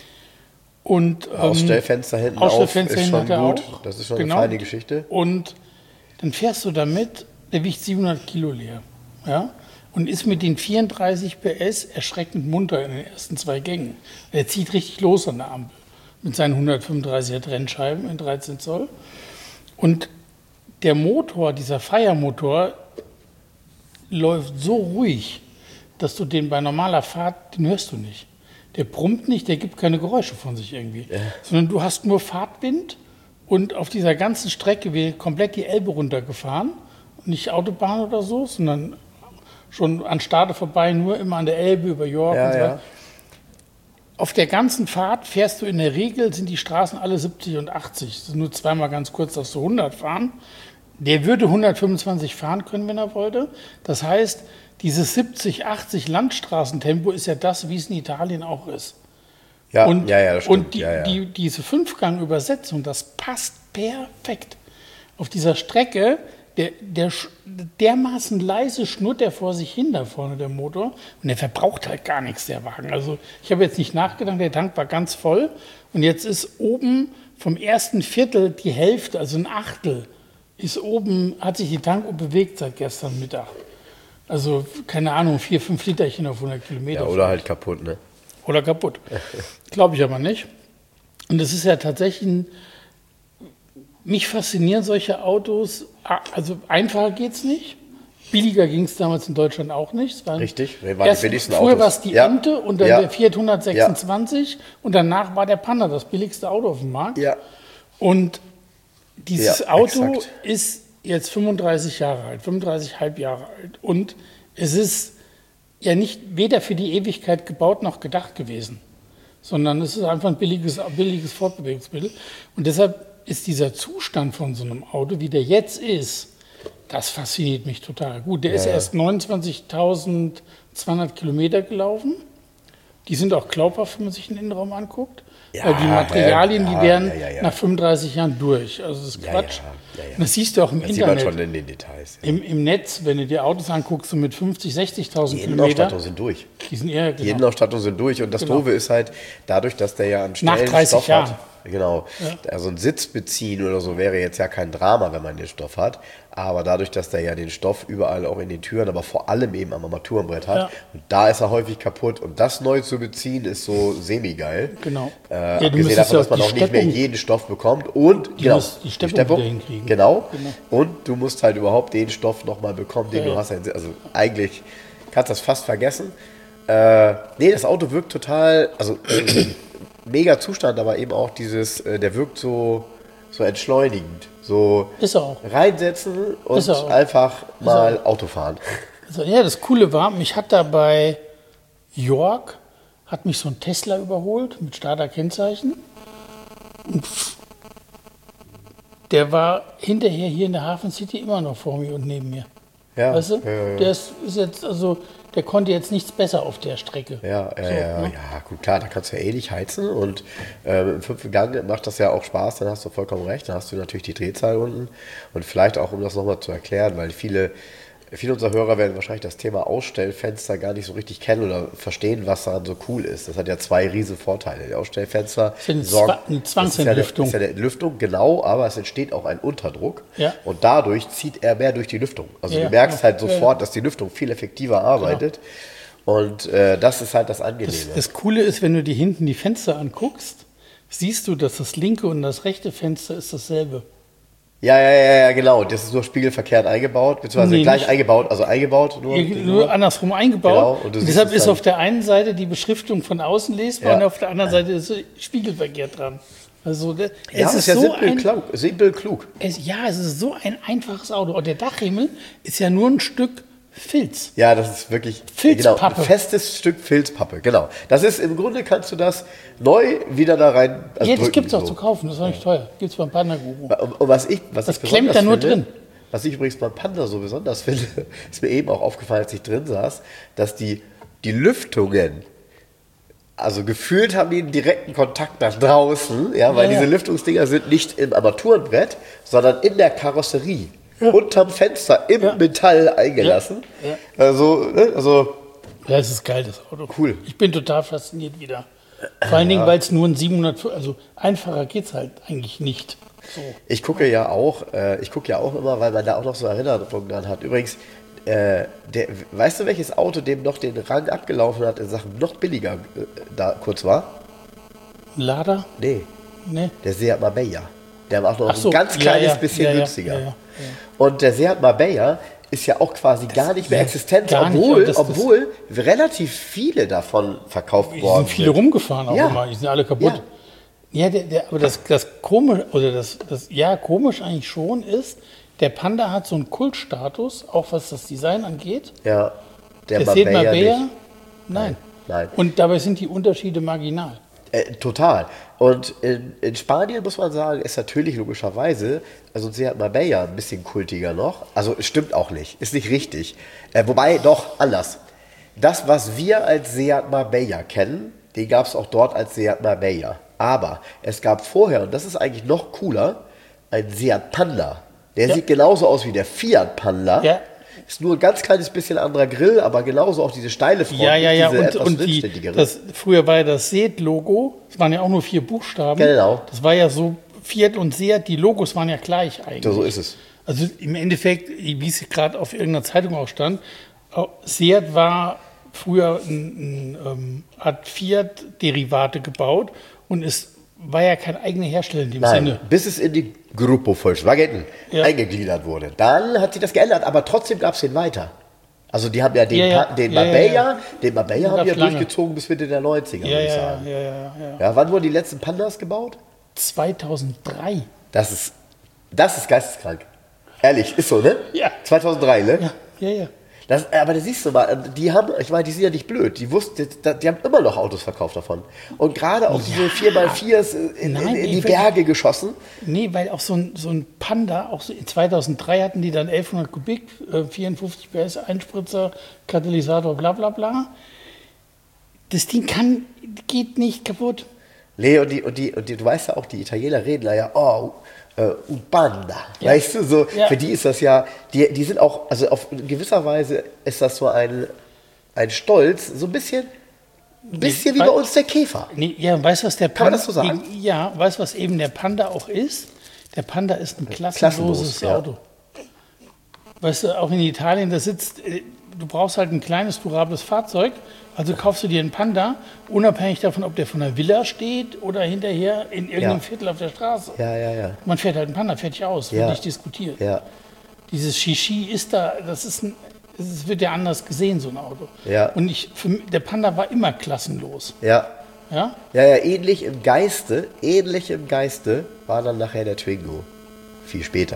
Und, ähm, Ausstellfenster hinten Ausstellfenster auf ist hinten schon hat er gut. auch. Das ist schon Genau. eine feine Geschichte. Und dann fährst du damit, der wiegt siebenhundert Kilo leer. Ja? Und ist mit den vierunddreißig P S erschreckend munter in den ersten zwei Gängen. Er zieht richtig los an der Ampel mit seinen hundertfünfunddreißiger Trennscheiben in dreizehn Zoll. Und der Motor, dieser Feiermotor, läuft so ruhig, dass du den bei normaler Fahrt, den hörst du nicht. Der brummt nicht, der gibt keine Geräusche von sich irgendwie. Ja. Sondern du hast nur Fahrtwind und auf dieser ganzen Strecke wir komplett die Elbe runtergefahren. Nicht Autobahn oder so, sondern schon an Stade vorbei, nur immer an der Elbe über York Ja, und so ja. weiter. Auf der ganzen Fahrt fährst du in der Regel, sind die Straßen alle siebzig und achtzig. Das ist nur zweimal ganz kurz, dass du hundert fahren. Der würde hundertfünfundzwanzig fahren können, wenn er wollte. Das heißt, dieses siebzig, achtzig Landstraßentempo ist ja das, wie es in Italien auch ist. Ja, Und, ja, ja, das stimmt. und die, ja, ja. Die, diese Fünfgang-Übersetzung, das passt perfekt. Auf dieser Strecke, der, der sch- dermaßen leise schnurrt der vor sich hin da vorne, der Motor. Und der verbraucht halt gar nichts, der Wagen. Also ich habe jetzt nicht nachgedacht, der Tank war ganz voll. Und jetzt ist oben vom ersten Viertel die Hälfte, also ein Achtel, ist oben, hat sich die Tankuhr bewegt seit gestern Mittag. Also, keine Ahnung, vier, fünf Literchen auf hundert Kilometer. ja, oder halt kaputt, ne? Oder kaputt. Glaube ich aber nicht. Und das ist ja tatsächlich ein, mich faszinieren solche Autos. Also einfacher geht es nicht. Billiger ging es damals in Deutschland auch nicht. Es waren Richtig, wir waren erst, die billigsten Früher Autos. war es die Ja. Ente und dann Ja. der Fiat hundertsechsundzwanzig und danach war der Panda das billigste Auto auf dem Markt. Ja. Und dieses Ja, Auto exakt. ist jetzt fünfunddreißig Jahre alt, fünfunddreißig halb Jahre alt. Und es ist ja nicht weder für die Ewigkeit gebaut noch gedacht gewesen, sondern es ist einfach ein billiges, billiges Fortbewegungsmittel. Und deshalb ist dieser Zustand von so einem Auto, wie der jetzt ist, das fasziniert mich total. Gut, der ist Ja. erst neunundzwanzigtausendzweihundert Kilometer gelaufen. Die sind auch glaubhaft, wenn man sich den Innenraum anguckt. Ja, weil die Materialien, ja, die wären ja, ja, ja. nach fünfunddreißig Jahren durch. Also das ist Ja, Quatsch. ja, ja, ja. Und das siehst du auch im Das sieht man Internet. schon in den Details. Ja. Im, Im Netz, wenn du dir Autos anguckst, so mit fünfzig, sechzigtausend Die Kilometer, Innenausstattung sind durch. die sind eher Die genau. Innenausstattung sind durch und das Genau. Doofe ist halt, dadurch, dass der ja einen Nach schnellen dreißig Stoff Jahren. hat. Genau. Also ein Sitz beziehen oder so wäre jetzt ja kein Drama, wenn man den Stoff hat. Aber dadurch, dass der ja den Stoff überall auch in den Türen, aber vor allem eben am Armaturenbrett hat, Ja. und da ist er häufig kaputt. Und das neu zu beziehen, ist so semi-geil. Genau. Äh, Ja, du abgesehen müsstest davon, ja dass man auch auch die nicht mehr Steppung- jeden Stoff bekommt. Und genau, musst die Steppung wieder hinkriegen. Genau. Genau. Und du musst halt überhaupt den Stoff nochmal bekommen, den Ja, du ja. hast. Also eigentlich kannst du das fast vergessen. Äh, nee, das Auto wirkt total, also äh, mega Zustand, aber eben auch dieses, äh, der wirkt so, so entschleunigend. So Ist er auch. reinsetzen und Ist er auch. einfach mal Auto fahren. Also, ja, das Coole war, mich hat da bei York, hat mich so ein Tesla überholt mit Starter-Kennzeichen. Und der war hinterher hier in der Hafen City immer noch vor mir und neben mir. Ja, Weißt du? ja, ja. Der ist, ist jetzt, also, der konnte jetzt nichts besser auf der Strecke. Ja, ja, So, ja, ne? ja, gut, klar, da kannst du ja eh nicht heizen und äh, im fünften Gang macht das ja auch Spaß, dann hast du vollkommen recht, dann hast du natürlich die Drehzahl unten und vielleicht auch, um das nochmal zu erklären, weil viele, viele unserer Hörer werden wahrscheinlich das Thema Ausstellfenster gar nicht so richtig kennen oder verstehen, was daran so cool ist. Das hat ja zwei riesen Vorteile. Die Ausstellfenster Das ist eine sorgen- Zwa- eine das ist ja eine- Zwangsentlüftung. ist ja eine Entlüftung, genau, aber es entsteht auch ein Unterdruck Ja. und dadurch zieht er mehr durch die Lüftung. Also Ja, du merkst ja, halt ja, sofort, dass die Lüftung viel effektiver arbeitet. Und äh, das ist halt das Angenehme. Das, das Coole ist, wenn du dir hinten die Fenster anguckst, siehst du, dass das linke und das rechte Fenster ist dasselbe. Ja, ja, ja, ja, genau. Das ist nur spiegelverkehrt eingebaut, beziehungsweise Nee, gleich nicht. eingebaut, also eingebaut nur. Nur andersrum eingebaut. Genau, und und du siehst deshalb es ist dann- auf der einen Seite die Beschriftung von außen lesbar Ja. und auf der anderen Seite ist spiegelverkehrt dran. Also das, Ja, es ist ist ja so simpel, ein, klug, simpel klug. es, ja, es ist so ein einfaches Auto. Und der Dachhimmel ist ja nur ein Stück Filz. Ja, das ist wirklich Filzpappe. Genau, ein festes Stück Filzpappe, genau. Das ist im Grunde kannst du das neu wieder da rein. Also Jetzt drücken, gibt es auch so. zu kaufen, das ist auch nicht teuer. Gibt es beim Panda Guru. Und, und was ich, was Das ich klemmt besonders da nur finde, drin. Was ich übrigens beim Panda so besonders finde, ist mir eben auch aufgefallen, als ich drin saß, dass die, die Lüftungen, also gefühlt haben die einen direkten Kontakt nach draußen, ja, weil Ja, ja. diese Lüftungsdinger sind nicht im Armaturenbrett, sondern in der Karosserie, unterm Fenster im Ja. Metall eingelassen. Ja. Also, ne, also Ja, es ist geil, das Auto. Cool. Ich bin total fasziniert wieder. Vor allen Dingen, weil es nur ein siebenhundert, also einfacher geht es halt eigentlich nicht. So. ich gucke ja auch, äh, ich gucke ja auch immer, weil man da auch noch so Erinnerungen dran hat. Übrigens, äh, der, weißt du, welches Auto dem noch den Rang abgelaufen hat in Sachen noch billiger äh, da kurz war? Ein Lader? Nee, Ne? der Seat Marbella. Der war auch noch Ach so, ein ganz ja, kleines ja, bisschen ja, ja, günstiger. ja, ja, ja. Und der Seat Marbella ist ja auch quasi gar nicht mehr ja, existent, gar nicht, obwohl, aber das- das- obwohl relativ viele davon verkauft Die worden sind viele rumgefahren auch Ja. immer, die sind alle kaputt. Ja, der, der, aber das, das komisch, oder das, das, ja, komisch eigentlich schon ist, der Panda hat so einen Kultstatus, auch was das Design angeht. Ja, der, Der Seat Marbella Marbella, nicht. nein. Nein. Und dabei sind die Unterschiede marginal. Äh, total. Und in, in Spanien muss man sagen, ist natürlich logischerweise, also Seat Marbella ein bisschen kultiger noch. Also es stimmt auch nicht, ist nicht richtig. Äh, wobei, doch, anders. Das, was wir als Seat Marbella kennen, den gab es auch dort als Seat Marbella. Aber es gab vorher, und das ist eigentlich noch cooler, ein Seat Panda. Der Ja. sieht genauso aus wie der Fiat Panda. Ja. Ist nur ein ganz kleines bisschen anderer Grill, aber genauso auch diese steile Front. Ja, ja, nicht ja. diese Und, etwas und die, windständigere. das, früher war ja das Seat-Logo, es waren ja auch nur vier Buchstaben. Genau. Das war ja so, Fiat und Seat, die Logos waren ja gleich eigentlich. Ja, so ist es. Also im Endeffekt, wie es gerade auf irgendeiner Zeitung auch stand, auch Seat war früher ein, ein ähm, hat Fiat-Derivate gebaut und es war ja kein eigener Hersteller in dem Nein, Sinne. bis es in die Gruppo Volkswagen Ja. eingegliedert wurde. Dann hat sich das geändert, aber trotzdem gab es den weiter. Also die haben ja den, Ja, ja. Pa- den Ja, ja, Marbella, ja. den Marbella Den haben die ja gab's lange. durchgezogen bis Mitte der neunziger, Ja, würde ich ja, sagen. ja, ja, ja, ja. Ja, wann wurden die letzten Pandas gebaut? zweitausenddrei. Das ist, das ist geisteskrank. Ehrlich, ist so, ne? Ja. zweitausenddrei, ne? Ja, ja, ja. Das, aber da siehst du mal, die haben, ich meine, die sind ja nicht blöd. Die wussten, die, die haben immer noch Autos verkauft davon. Und gerade auch diese vier mal viers in, in, Nein, in die ich- Berge geschossen. Nee, weil auch so ein, so ein Panda, auch so in zweitausenddrei hatten die dann elfhundert Kubik, äh, vierundfünfzig P S, Einspritzer, Katalysator, bla bla bla. Das Ding kann, geht nicht kaputt. Nee, und, die, und, die, und die, du weißt ja auch, die Italiener reden da ja, oh, äh, un Panda. Ja. Weißt du, so, Ja. für die ist das ja, die, die sind auch, also auf in gewisser Weise ist das so ein, ein Stolz, so ein bisschen, ein bisschen wie bei weil- uns der Käfer. Nee, ja, weißt du, was der Kann man Panda. das so sagen? Ja, weißt du, was eben der Panda auch ist? Der Panda ist ein Klassenlos, klassenloses ja. Auto. Weißt du, auch in Italien, da sitzt, äh, du brauchst halt ein kleines, durables Fahrzeug, also kaufst du dir einen Panda, unabhängig davon, ob der von der Villa steht oder hinterher in irgendeinem Ja. Viertel auf der Straße. Ja, ja, ja. Man fährt halt einen Panda, fertig aus, wird Ja. nicht diskutiert. Ja, Dieses Shishi ist da, das ist ein, es wird ja anders gesehen, so ein Auto. Ja. Und ich, für, mich- der Panda war immer klassenlos. Ja. Ja? Ja, ja, ähnlich im Geiste, ähnlich im Geiste war dann nachher der Twingo. Viel später.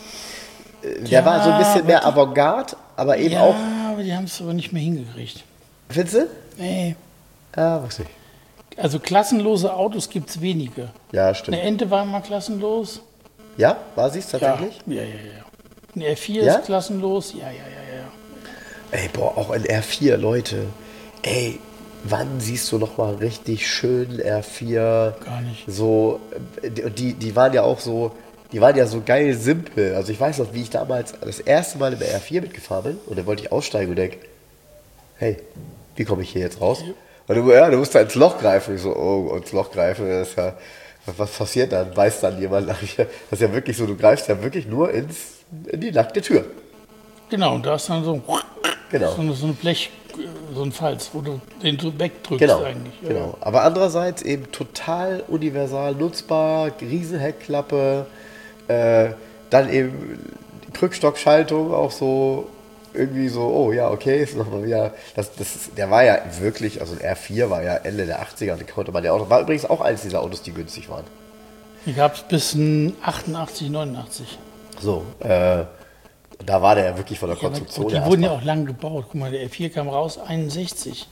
Äh, Der Ja, war so ein bisschen mehr aber Avantgarde, aber eben Ja, auch. aber die haben es aber nicht mehr hingekriegt. Findest du? Nee. Ja, weiß nicht. Also klassenlose Autos gibt es wenige. Ja, stimmt. Eine Ente war immer klassenlos. Ja, war sie es tatsächlich? Ja, ja, ja. ja. Ein R vier Ja? ist klassenlos. Ja, ja, ja, ja. Ey, boah, auch ein R vier, Leute. Ey, wann siehst du nochmal richtig schönen R vier? Gar nicht. So, äh, die, die waren ja auch so, die waren ja so geil simpel. Also ich weiß noch, wie ich damals das erste Mal im R vier mitgefahren bin und dann wollte ich aussteigen und denk, hey, wie komme ich hier jetzt raus? Und du, ja, du musst da ins Loch greifen. Ich so, oh, ins Loch greifen, das ist ja, was passiert dann? Weiß dann jemand nach mir? Das ist ja wirklich so, du greifst ja wirklich nur ins, in die nackte Tür. Genau, und da ist dann so, Genau. so, eine, so ein Blech, so ein Falz, wo du den so wegdrückst Genau, eigentlich. Ja. genau. Aber andererseits eben total universal nutzbar, Riesenheckklappe, äh, dann eben Krückstockschaltung auch so irgendwie so, oh ja, okay, ist nochmal wieder, das, das ist, der war ja wirklich, also ein R vier war ja Ende der achtziger, da konnte man ja auch, war übrigens auch eines dieser Autos, die günstig waren. Die gab es bis in achtundachtzig, neunundachtzig. So, äh, da war der ja wirklich von der Ja, aber Konstruktion gut, die her wurden ja erstmal- auch lang gebaut. Guck mal, der R vier kam raus, einundsechzig.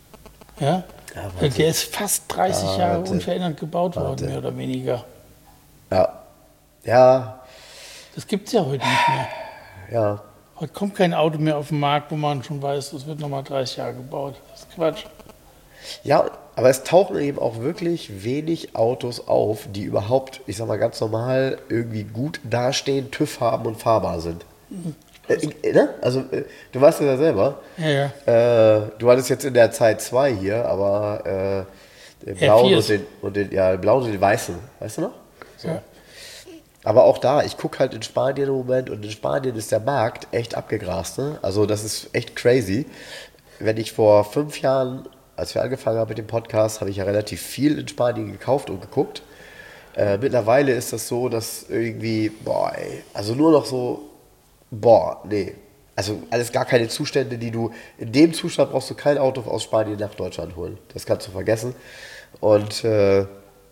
Ja? Ja, Wahnsinn. Der ist fast dreißig Jahre Wahnsinn. unverändert gebaut worden, Wahnsinn. mehr oder weniger. Ja, ja, Das gibt es ja heute nicht mehr. ja. Heute kommt kein Auto mehr auf den Markt, wo man schon weiß, das wird nochmal dreißig Jahre gebaut. Das ist Quatsch. Ja, aber es tauchen eben auch wirklich wenig Autos auf, die überhaupt, ich sag mal ganz normal, irgendwie gut dastehen, TÜV haben und fahrbar sind. Äh, äh, ne? Also, äh, du weißt ja selber, Ja, ja. äh, du hattest jetzt in der Zeit zwei hier, aber äh, den blauen und ist- den, und den, ja, den blauen und den weißen, weißt du noch? So. Ja. Aber auch da, ich gucke halt in Spanien im Moment und in Spanien ist der Markt echt abgegrast. Ne? Also das ist echt crazy. Wenn ich vor fünf Jahren, als wir angefangen haben mit dem Podcast, habe ich ja relativ viel in Spanien gekauft und geguckt. Äh, mittlerweile ist das so, dass irgendwie, boah, ey, also nur noch so, boah, nee. Also alles gar keine Zustände, die du, in dem Zustand brauchst du kein Auto aus Spanien nach Deutschland holen. Das kannst du vergessen. Und äh,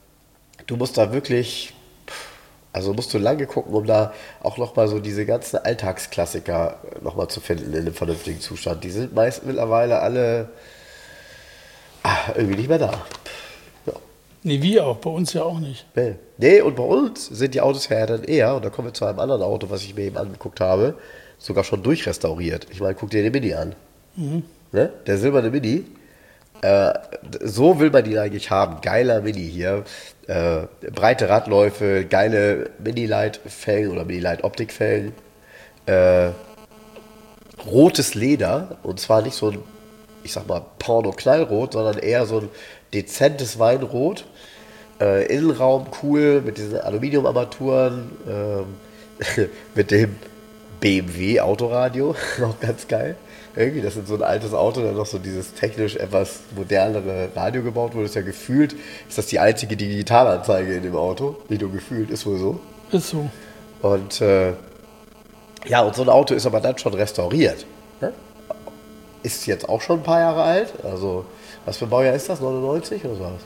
du musst da wirklich... Also musst du lange gucken, um da auch nochmal so diese ganzen Alltagsklassiker nochmal zu finden in einem vernünftigen Zustand. Die sind meist mittlerweile alle ah, irgendwie nicht mehr da. Ja. Nee, wir auch, bei uns ja auch nicht. Nee. nee, und bei uns sind die Autos ja dann eher, und da kommen wir zu einem anderen Auto, was ich mir eben angeguckt habe, sogar schon durchrestauriert. Ich meine, guck dir den Mini an. Mhm. Ne? Der silberne Mini. Äh, so will man ihn eigentlich haben. Geiler Mini hier. Äh, breite Radläufe, geile Mini-Light-Felgen oder Mini-Light-Optik-Felgen. Äh, rotes Leder. Und zwar nicht so ein, ich sag mal, Porno-Knallrot, sondern eher so ein dezentes Weinrot. Äh, Innenraum cool mit diesen Aluminiumarmaturen. Ähm, mit dem B M W-Autoradio. Auch ganz geil. Irgendwie, das ist so ein altes Auto, da noch so dieses technisch etwas modernere Radio gebaut wurde. Ist ja gefühlt, ist das die einzige Digitalanzeige in dem Auto. Nicht nur gefühlt, ist wohl so. Ist so. Und äh, ja, und so ein Auto ist aber dann schon restauriert. Ne? Ist jetzt auch schon ein paar Jahre alt. Also, was für ein Baujahr ist das? neunundneunzig oder so was?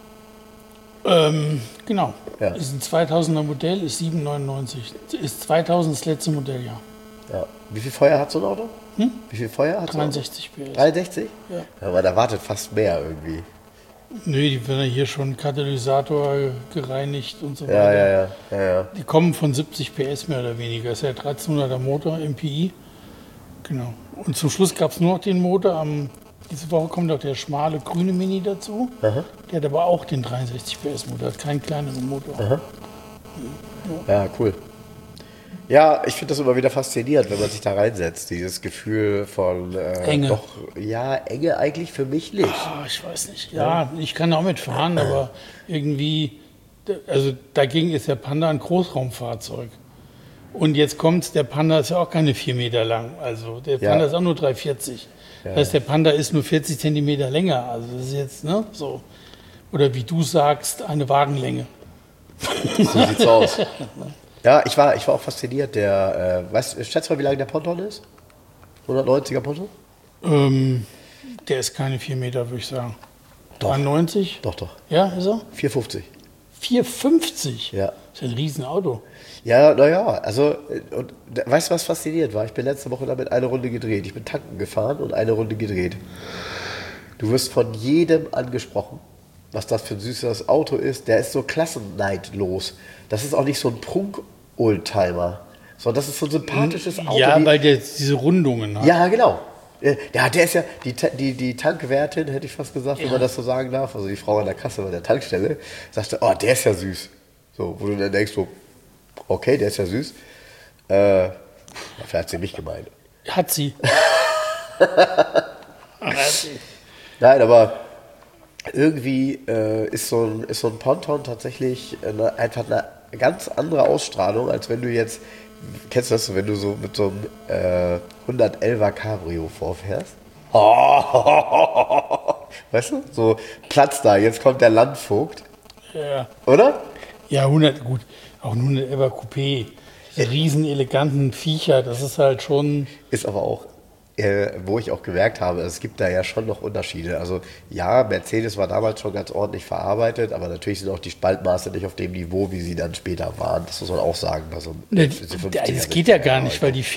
Ähm, genau. Ja. Ist ein zweitausender Modell, ist sieben neunundneunzig. Ist zweitausend das letzte Modelljahr. Ja. Wie viel Feuer hat so ein Auto? Hm? Wie viel Feuer hat so ein Auto? dreiundsechzig P S. dreiundsechzig? Ja. Ja, man erwartet fast mehr irgendwie. Nö, die werden ja hier schon Katalysator gereinigt und so Ja, weiter. ja, ja. ja, ja. Die kommen von siebzig P S mehr oder weniger. Das ist ja dreizehnhunderter Motor M P I. Genau. Und zum Schluss gab es nur noch den Motor. Am, diese Woche kommt auch der schmale grüne Mini dazu. Aha. Der hat aber auch den dreiundsechzig P S Motor, hat keinen kleineren Motor. Aha. Ja, cool. Ja, ich finde das immer wieder faszinierend, wenn man sich da reinsetzt. Dieses Gefühl von äh, Enge. Doch, ja, Enge eigentlich für mich nicht. Ah, ich weiß nicht. Ja, ich kann auch mitfahren, aber irgendwie, also dagegen ist der Panda ein Großraumfahrzeug. Und jetzt kommt's, der Panda ist ja auch keine vier Meter lang. Also der Ja. Panda ist auch nur drei vierzig. Das heißt, der Panda ist nur vierzig Zentimeter länger. Also das ist jetzt, ne, so. Oder wie du sagst, eine Wagenlänge. So sieht's aus. Ja, ich war, ich war auch fasziniert. Der, äh, weißt, schätzt mal, wie lang der Ponton ist? hundertneunziger Poncho? Ähm, der ist keine vier Meter, würde ich sagen. Doch. dreiundneunzig? Doch, doch. Ja, ist er? vier fünfzig. vier fünfzig? Ja. Das ist ein Riesenauto. Ja, naja, also, und, weißt du, was faszinierend war? Ich bin letzte Woche damit eine Runde gedreht. Ich bin tanken gefahren und eine Runde gedreht. Du wirst von jedem angesprochen, was das für ein süßes Auto ist. Der ist so klassenneidlos. Das ist auch nicht so ein Prunk-Oldtimer, sondern das ist so ein sympathisches Auto. Ja, die, weil der diese Rundungen hat. Ja, genau. Ja, der ist ja, die, die, die Tankwärtin, hätte ich fast gesagt, wenn Ja. man das so sagen darf, also die Frau an der Kasse bei der Tankstelle, sagte, oh, der ist ja süß. So, wo du dann denkst, so, okay, der ist ja süß. Äh, vielleicht hat sie mich gemeint. Hat sie. Hat sie. Nein, aber irgendwie äh, ist, so ein, ist so ein Ponton tatsächlich eine, einfach eine ganz andere Ausstrahlung, als wenn du jetzt, kennst du das, wenn du so mit so einem äh, hundertelfer Cabrio vorfährst? Weißt du? So, Platz da, jetzt kommt der Landvogt. Ja. Oder? Ja, hundert, gut. Auch ein hundertelfer Coupé. Diese riesen eleganten Viecher, das ist halt schon. Ist aber auch, äh, wo ich auch gemerkt habe, es gibt da ja schon noch Unterschiede. Also ja, Mercedes war damals schon ganz ordentlich verarbeitet, aber natürlich sind auch die Spaltmaße nicht auf dem Niveau, wie sie dann später waren. Das muss man auch sagen. Also, Ne, das geht ja gar nicht, weil die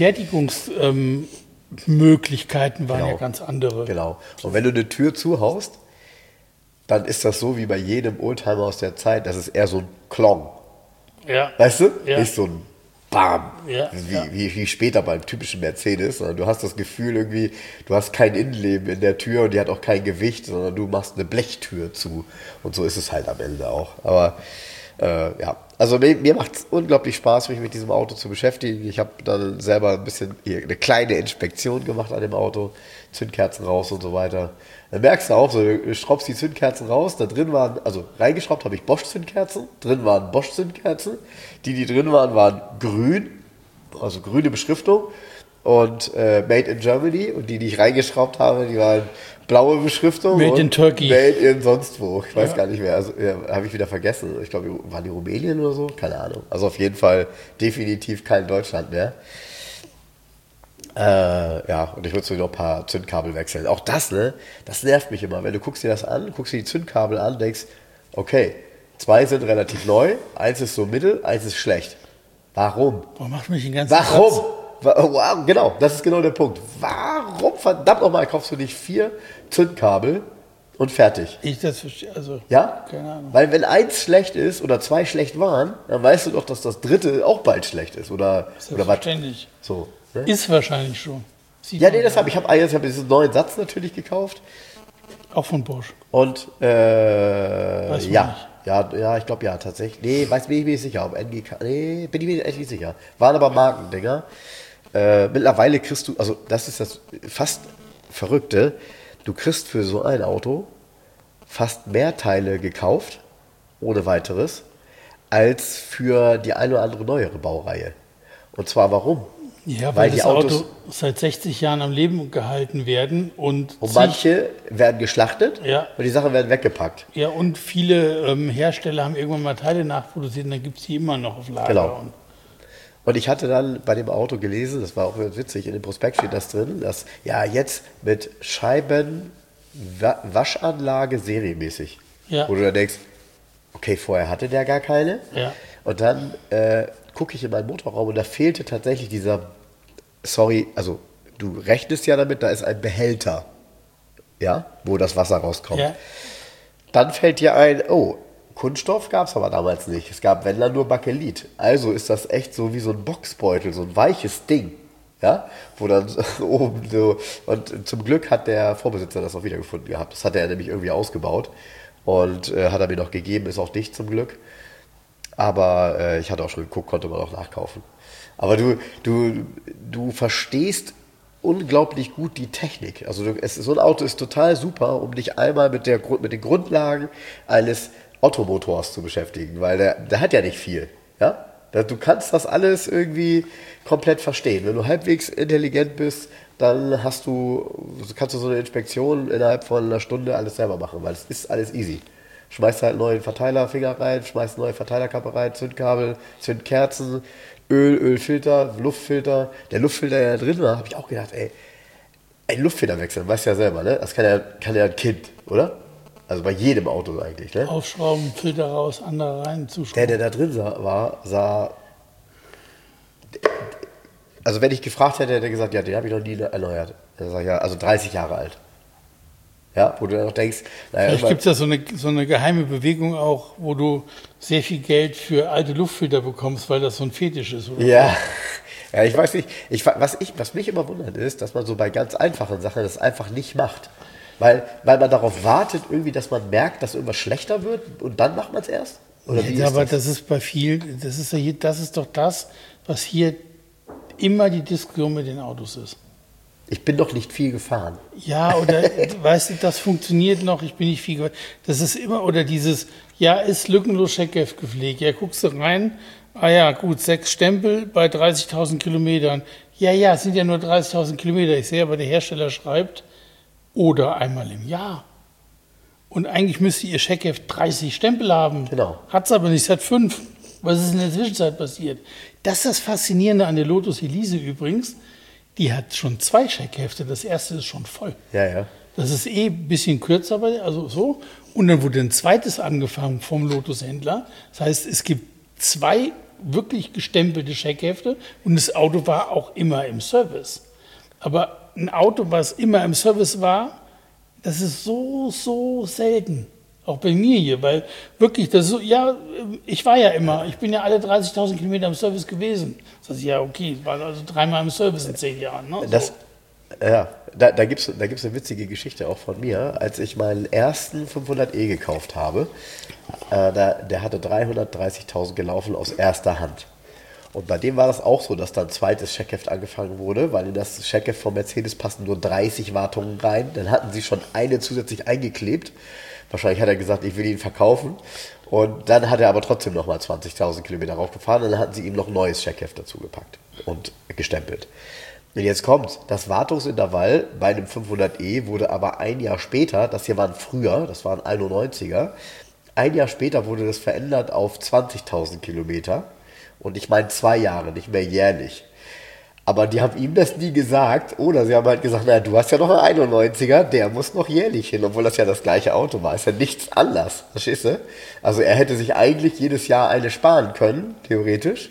Fertigungsmöglichkeiten waren Genau. ja ganz andere. Genau. Und wenn du eine Tür zuhaust, dann ist das so wie bei jedem Oldtimer aus der Zeit, das ist eher so ein Klong. Ja. Weißt du? Ja. Nicht so ein Bam, Ja, wie, ja. Wie, wie später beim typischen Mercedes, sondern du hast das Gefühl irgendwie, du hast kein Innenleben in der Tür und die hat auch kein Gewicht, sondern du machst eine Blechtür zu. Und so ist es halt am Ende auch. Aber äh, ja, also mir, mir macht es unglaublich Spaß, mich mit diesem Auto zu beschäftigen. Ich habe dann selber ein bisschen hier eine kleine Inspektion gemacht an dem Auto, Zündkerzen raus und so weiter. Dann merkst du auch so, du schraubst die Zündkerzen raus, da drin waren, also reingeschraubt habe ich Bosch-Zündkerzen, drin waren Bosch-Zündkerzen, die, die drin waren, waren grün, also grüne Beschriftung und äh, Made in Germany, und die, die ich reingeschraubt habe, die waren blaue Beschriftung. Made und in Turkey. Made in sonst wo, ich weiß Ja. gar nicht mehr, also ja, habe ich wieder vergessen, ich glaube, waren die Rumänien oder so, keine Ahnung, also auf jeden Fall definitiv kein Deutschland mehr. Äh, ja, und ich würde so noch ein paar Zündkabel wechseln. Auch das, ne, das nervt mich immer. Wenn du guckst dir das an, guckst dir die Zündkabel an, denkst, okay, zwei sind relativ neu, eins ist so mittel, eins ist schlecht. Warum? Warum macht mich den ganzen Warum? Satz? Wa- Wow, genau, das ist genau der Punkt. Warum, verdammt nochmal, kaufst du nicht vier Zündkabel und fertig? Ich das verstehe, also, Ja? keine Ahnung. Weil wenn eins schlecht ist oder zwei schlecht waren, dann weißt du doch, dass das dritte auch bald schlecht ist. Oder, oder was? Selbstverständlich. So. Ne? Ist wahrscheinlich schon. Sieht Ja, man nee, das habe ich. habe ich hab diesen neuen Satz natürlich gekauft. Auch von Bosch. Und äh, Weiß man ja, nicht. ja, ja, ich glaube ja, tatsächlich. Nee, weiß bin ich mir nicht sicher. Ob N G K. Nee, bin ich mir echt nicht sicher. Waren aber Markendinger. Äh, mittlerweile kriegst du, also das ist das fast Verrückte, du kriegst für so ein Auto fast mehr Teile gekauft, ohne weiteres, als für die eine oder andere neuere Baureihe. Und zwar warum? Ja, weil, Weil die das Autos- Auto seit sechzig Jahren am Leben gehalten werden und, Und zig- manche werden geschlachtet Ja. und die Sachen werden weggepackt. ja, und viele ähm, Hersteller haben irgendwann mal Teile nachproduziert und dann gibt es die immer noch auf Lager. Genau. Und Und ich hatte dann bei dem Auto gelesen, das war auch witzig, in dem Prospekt steht das drin, dass ja jetzt mit Scheibenwaschanlage serienmäßig. Ja. Wo du dann denkst, okay, vorher hatte der gar keine. Ja. Und dann äh, gucke ich in meinen Motorraum und da fehlte tatsächlich dieser, sorry, also du rechnest ja damit, da ist ein Behälter, ja, wo das Wasser rauskommt. Ja. Dann fällt dir ein, oh, Kunststoff gab es aber damals nicht. Es gab, wenn dann, nur Bakelit. Also ist das echt so wie so ein Boxbeutel, so ein weiches Ding. Ja, wo dann oben so, und zum Glück hat der Vorbesitzer das auch wiedergefunden gehabt. Das hat er nämlich irgendwie ausgebaut und äh, hat er mir noch gegeben, ist auch dicht zum Glück. Aber äh, ich hatte auch schon geguckt, konnte man auch nachkaufen. Aber du, du, du verstehst unglaublich gut die Technik. Also du, es, so ein Auto ist total super, um dich einmal mit, der, Grund- mit den Grundlagen eines Ottomotors zu beschäftigen, weil der, der hat ja nicht viel. Ja? Da- Du kannst das alles irgendwie komplett verstehen. Wenn du halbwegs intelligent bist, dann hast du, kannst du so eine Inspektion innerhalb von einer Stunde alles selber machen, weil es ist alles easy. Schmeißt halt einen neuen Verteilerfinger rein, schmeißt eine neue Verteilerkappe rein, Zündkabel, Zündkerzen, Öl, Ölfilter, Luftfilter. Der Luftfilter, der da drin war, habe ich auch gedacht, ey, ein Luftfeder wechseln, weißt du ja selber, ne? Das kann ja, kann ja ein Kind, oder? Also bei jedem Auto eigentlich, ne? Aufschrauben, Filter raus, andere rein, Der, zuschrauben. der da drin sah, war, sah. Also wenn ich gefragt hätte, hätte er gesagt, ja, den habe ich noch nie erneuert. Dann sag ich, ja, also dreißig Jahre alt. Ja, wo du dann auch denkst, naja, Vielleicht immer, gibt es ja so eine, so eine geheime Bewegung auch, wo du sehr viel Geld für alte Luftfilter bekommst, weil das so ein Fetisch ist. Oder? ja, ja, ich weiß nicht, ich, was, ich, was mich immer wundert ist, dass man so bei ganz einfachen Sachen das einfach nicht macht. Weil, weil man darauf wartet, irgendwie, dass man merkt, dass irgendwas schlechter wird und dann macht man es erst? Oder wie Ja, ist aber das? das ist bei vielen, das ist ja hier, das ist doch das, was hier immer die Diskussion mit den Autos ist. Ich bin doch nicht viel gefahren. Ja, oder weißt du, das funktioniert noch, ich bin nicht viel gefahren. Das ist immer, oder dieses, ja, ist lückenlos Checkheft gepflegt. Ja, guckst du rein, ah ja, gut, sechs Stempel bei dreißigtausend Kilometern. Ja, ja, es sind ja nur dreißigtausend Kilometer. Ich sehe aber, der Hersteller schreibt, oder einmal im Jahr. Und eigentlich müsste ihr Checkheft dreißig Stempel haben. Genau. Hat es aber nicht, es hat fünf. Was ist in der Zwischenzeit passiert? Das ist das Faszinierende an der Lotus Elise übrigens. Die hat schon zwei Checkhefte. Das erste ist schon voll. Ja, ja. Das ist eh ein bisschen kürzer, aber also so. Und dann wurde ein zweites angefangen vom Lotus-Händler. Das heißt, es gibt zwei wirklich gestempelte Checkhefte und das Auto war auch immer im Service. Aber ein Auto, was immer im Service war, das ist so, so selten. Auch bei mir hier, weil wirklich, das ist so, ja, ich war ja immer, ich bin ja alle dreißigtausend Kilometer im Service gewesen. Das heißt, ja, okay, war also dreimal im Service in zehn Jahren. Ne? So. Das, ja, da, da gibt es da gibt's eine witzige Geschichte auch von mir. Als ich meinen ersten fünfhundert e gekauft habe, äh, da, der hatte dreihundertdreißigtausend gelaufen aus erster Hand. Und bei dem war das auch so, dass dann ein zweites Checkheft angefangen wurde, weil in das Checkheft von Mercedes passen nur dreißig Wartungen rein. Dann hatten sie schon eine zusätzlich eingeklebt. Wahrscheinlich hat er gesagt, ich will ihn verkaufen. Und dann hat er aber trotzdem nochmal zwanzigtausend Kilometer raufgefahren. Und dann hatten sie ihm noch ein neues Checkheft dazu gepackt und gestempelt. Und jetzt kommt, das Wartungsintervall bei einem fünfhundert e wurde aber ein Jahr später, das hier war ein früher, das war ein einundneunziger, ein Jahr später wurde das verändert auf zwanzigtausend Kilometer. Und ich meine zwei Jahre, nicht mehr jährlich. Aber die haben ihm das nie gesagt. Oder sie haben halt gesagt, naja, du hast ja noch einen einundneunziger, der muss noch jährlich hin, obwohl das ja das gleiche Auto war. Ist ja nichts anders, verstehst du? Also er hätte sich eigentlich jedes Jahr eine sparen können, theoretisch.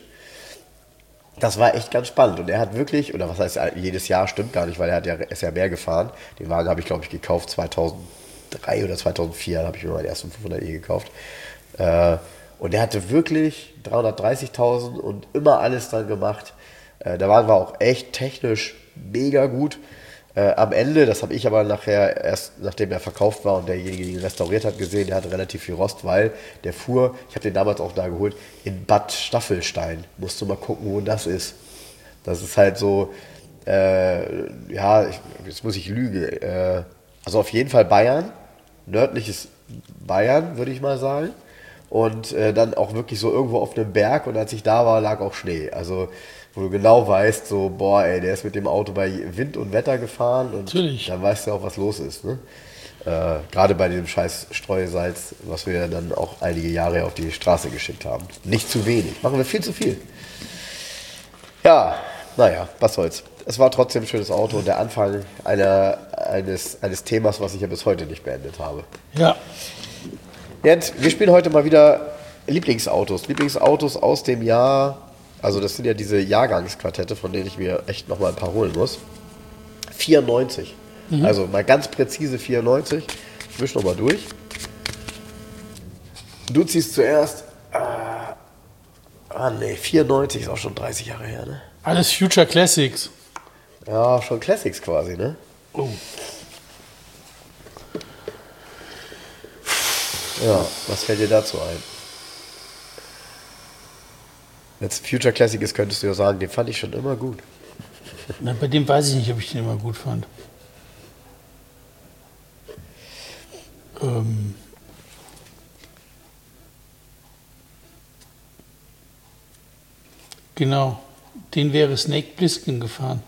Das war echt ganz spannend. Und er hat wirklich, oder was heißt jedes Jahr, stimmt gar nicht, weil er hat ja, ist ja mehr gefahren. Den Wagen habe ich, glaube ich, gekauft zweitausenddrei oder zweitausendvier, da habe ich mir meinen ersten fünfhundert e gekauft. Äh, Und er hatte wirklich dreihundertdreißigtausend und immer alles dran gemacht. Äh, der Wagen war auch echt technisch mega gut. Äh, am Ende, das habe ich aber nachher erst, nachdem er verkauft war und derjenige, der ihn restauriert hat, gesehen, der hatte relativ viel Rost, weil der fuhr, ich habe den damals auch da geholt, in Bad Staffelstein. Musst du mal gucken, wo das ist. Das ist halt so, äh, ja, ich, jetzt muss ich lügen. Äh, also auf jeden Fall Bayern, nördliches Bayern, würde ich mal sagen. Und äh, dann auch wirklich so irgendwo auf einem Berg und als ich da war, lag auch Schnee. Also wo du genau weißt, so, boah ey, der ist mit dem Auto bei Wind und Wetter gefahren und Natürlich. dann weißt du auch, was los ist. Ne? Äh, Gerade bei dem scheiß Streusalz, was wir dann auch einige Jahre auf die Straße geschickt haben. Nicht zu wenig, machen wir viel zu viel. Ja, naja, was soll's. Es war trotzdem ein schönes Auto und der Anfang einer, eines, eines Themas, was ich ja bis heute nicht beendet habe. Ja, Jens, wir spielen heute mal wieder Lieblingsautos. Lieblingsautos aus dem Jahr, also das sind ja diese Jahrgangsquartette, von denen ich mir echt nochmal ein paar holen muss. vierundneunzig. Mhm. Also mal ganz präzise vierundneunzig. Ich misch nochmal durch. Du ziehst zuerst. Ah, ah nee, vierundneunzig ist auch schon dreißig Jahre her, ne? alles Future Classics. Ja, schon Classics quasi, ne? Oh. Ja, was fällt dir dazu ein? Wenn es Future Classic ist, könntest du ja sagen, den fand ich schon immer gut. Na, bei dem weiß ich nicht, ob ich den immer gut fand. Ähm genau, den wäre Snake Plissken gefahren.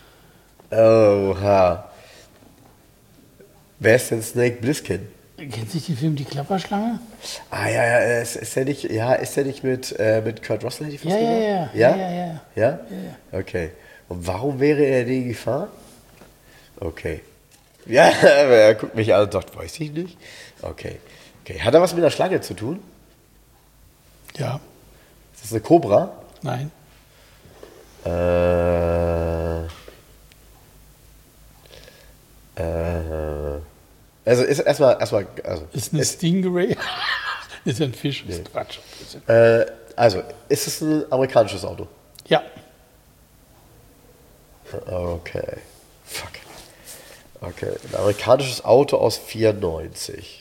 Oha. Wer ist denn Snake Plissken? Kennt sich den Film Die Klapperschlange? Ah ja, ja, ist, ist der nicht, ja, ist der nicht mit, äh, mit Kurt Russell, hätte ich fast Ja, ja, gesagt? ja. Ja? Ja, ja, ja. Ja? Ja, Okay. Und warum wäre er den gefahren? Okay. Ja, er guckt mich an und sagt, weiß ich nicht. Okay. Okay. Hat er was mit der Schlange zu tun? Ja. Ist das eine Kobra? Nein. Äh, äh, also ist erstmal, erstmal, also Ist eine Stingray? Ist ein Fisch, ist nee. Quatsch. Äh, also, ist es ein amerikanisches Auto? Ja. Okay. Fuck. Okay, ein amerikanisches Auto aus vierundneunzig.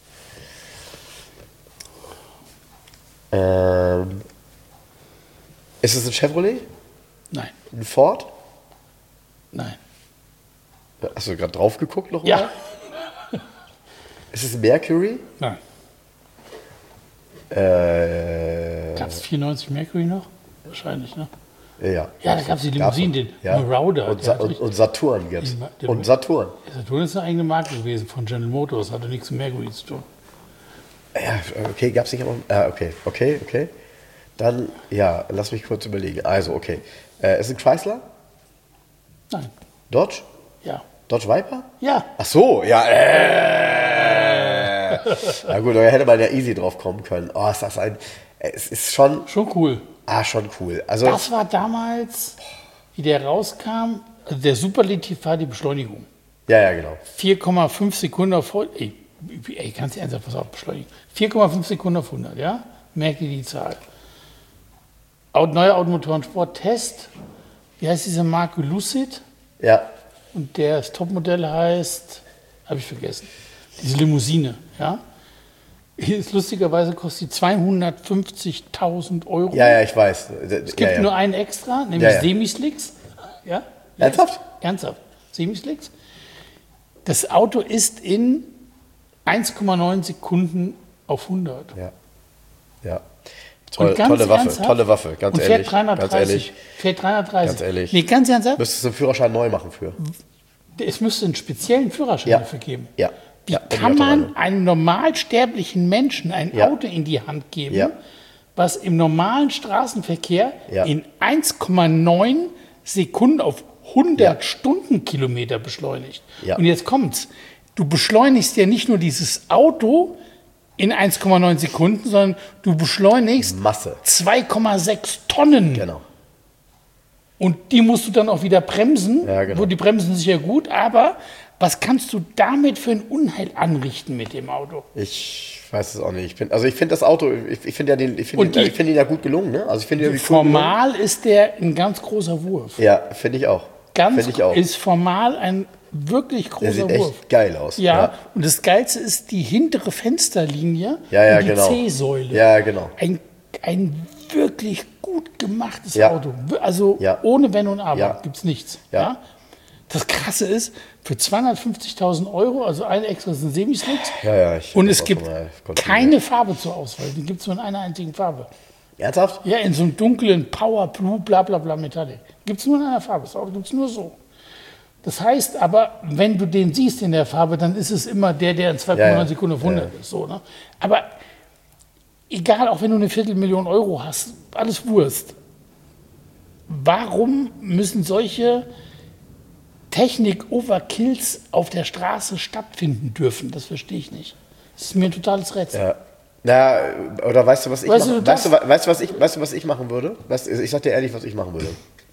Ähm, ist es ein Chevrolet? Nein. Ein Ford? Nein. Hast du gerade drauf geguckt noch mal? Ja. Ist es ein Mercury? Nein. Äh, Gab es vierundneunzig Mercury noch? Wahrscheinlich, ne? Ja. Ja, da gab es die Limousinen, den ja. Marauder. Und, Sa und, und Saturn gibt es. Und Saturn. Saturn ist eine eigene Marke gewesen von General Motors, hatte nichts mit Mercury zu tun. Ja, okay, gab es nicht aber. Ah, okay, okay, okay. Dann, ja, lass mich kurz überlegen. Also, okay. Äh, ist es ein Chrysler? Nein. Dodge? Ja. Dodge Viper? Ja. Ach so, ja. Äh. Na gut, da hätte man ja easy drauf kommen können. Oh, ist das ein. Es ist schon. Schon cool. Ah, schon cool. Also, das war damals, wie der rauskam, also der Superlativ war die Beschleunigung. Ja, ja, genau. vier Komma fünf Sekunden auf hundert. Ey, ey kannst du ernsthaft was auf beschleunigen? vier Komma fünf Sekunden auf hundert, ja? Merkt ihr die Zahl? Neuer Automotoren-Sport-Test. Wie heißt diese Marke? Lucid. Ja. Und das Topmodell heißt, habe ich vergessen, diese Limousine, ja? Ist lustigerweise kostet die zweihundertfünfzigtausend Euro. Ja, ja, ich weiß. Es gibt ja, ja. nur einen extra, nämlich ja, ja. Semislicks. Ja? Ernsthaft? Ernsthaft. Semislicks. Das Auto ist in eins Komma neun Sekunden auf hundert. Ja. Ja. Toll, Und ganz tolle Waffe, ernsthaft, tolle Waffe, ganz und ehrlich. fährt dreihundertdreißig. Ganz ehrlich. Fährt dreihundertdreißig. Ganz ehrlich. Nee, ganz ernsthaft. Müsstest du einen Führerschein neu machen für? Es müsste einen speziellen Führerschein Ja. dafür geben. Ja. Wie ja, kann man einem normalsterblichen Menschen ein Ja. Auto in die Hand geben, Ja. was im normalen Straßenverkehr Ja. in eins Komma neun Sekunden auf hundert Ja. Stundenkilometer beschleunigt? Ja. Und jetzt kommt's. Du beschleunigst ja nicht nur dieses Auto in eins Komma neun Sekunden, sondern du beschleunigst Masse. zwei Komma sechs Tonnen. Genau. Und die musst du dann auch wieder bremsen. Ja, genau. Wo die bremsen sich ja gut, aber was kannst du damit für ein Unheil anrichten mit dem Auto? Ich weiß es auch nicht. Ich find, also ich finde das Auto, ich, ich finde ja den, ich finde Und ihn, die- ich find ihn ja gut gelungen, ne? Also ich finde ihn irgendwie cool Formal ist der ein ganz großer Wurf. gelungen. Ja, finde ich auch. Ganz Finde ich auch. ist formal ein wirklich Der großer sieht echt Wurf. geil aus. Ja, Ja, und das Geilste ist die hintere Fensterlinie ja, ja und die genau. C-Säule. Ja, genau. Ein, ein wirklich gut gemachtes Ja. Auto. Also Ja. ohne Wenn und Aber Ja. gibt es nichts. Ja. Ja. Das Krasse ist, für zweihundertfünfzigtausend Euro, also ein extra ist ein Semislicks, Ja, ja, ich und hab es das gibt auch schon mal kontrolliert. keine Farbe zur Auswahl. Die gibt es nur in einer einzigen Farbe. Ernsthaft? Ja, in so einem dunklen Power Blue, bla bla bla Metallic. Gibt es nur in einer Farbe. Das Auto gibt es nur so. Das heißt aber, wenn du den siehst in der Farbe, dann ist es immer der, der in zwei Komma neun Ja, ja. Sekunden auf hundert Ja. ist. So, ne? Aber egal, auch wenn du eine Viertelmillion Euro hast, alles Wurst. Warum müssen solche Technik-Overkills auf der Straße stattfinden dürfen? Das verstehe ich nicht. Das ist mir ein totales Rätsel. Ja. Na, oder weißt du, was ich Weißt machen, du, weißt, du, weißt, du, was ich, weißt du, was ich machen würde? Weißt, du, ich sag dir ehrlich, was ich machen würde.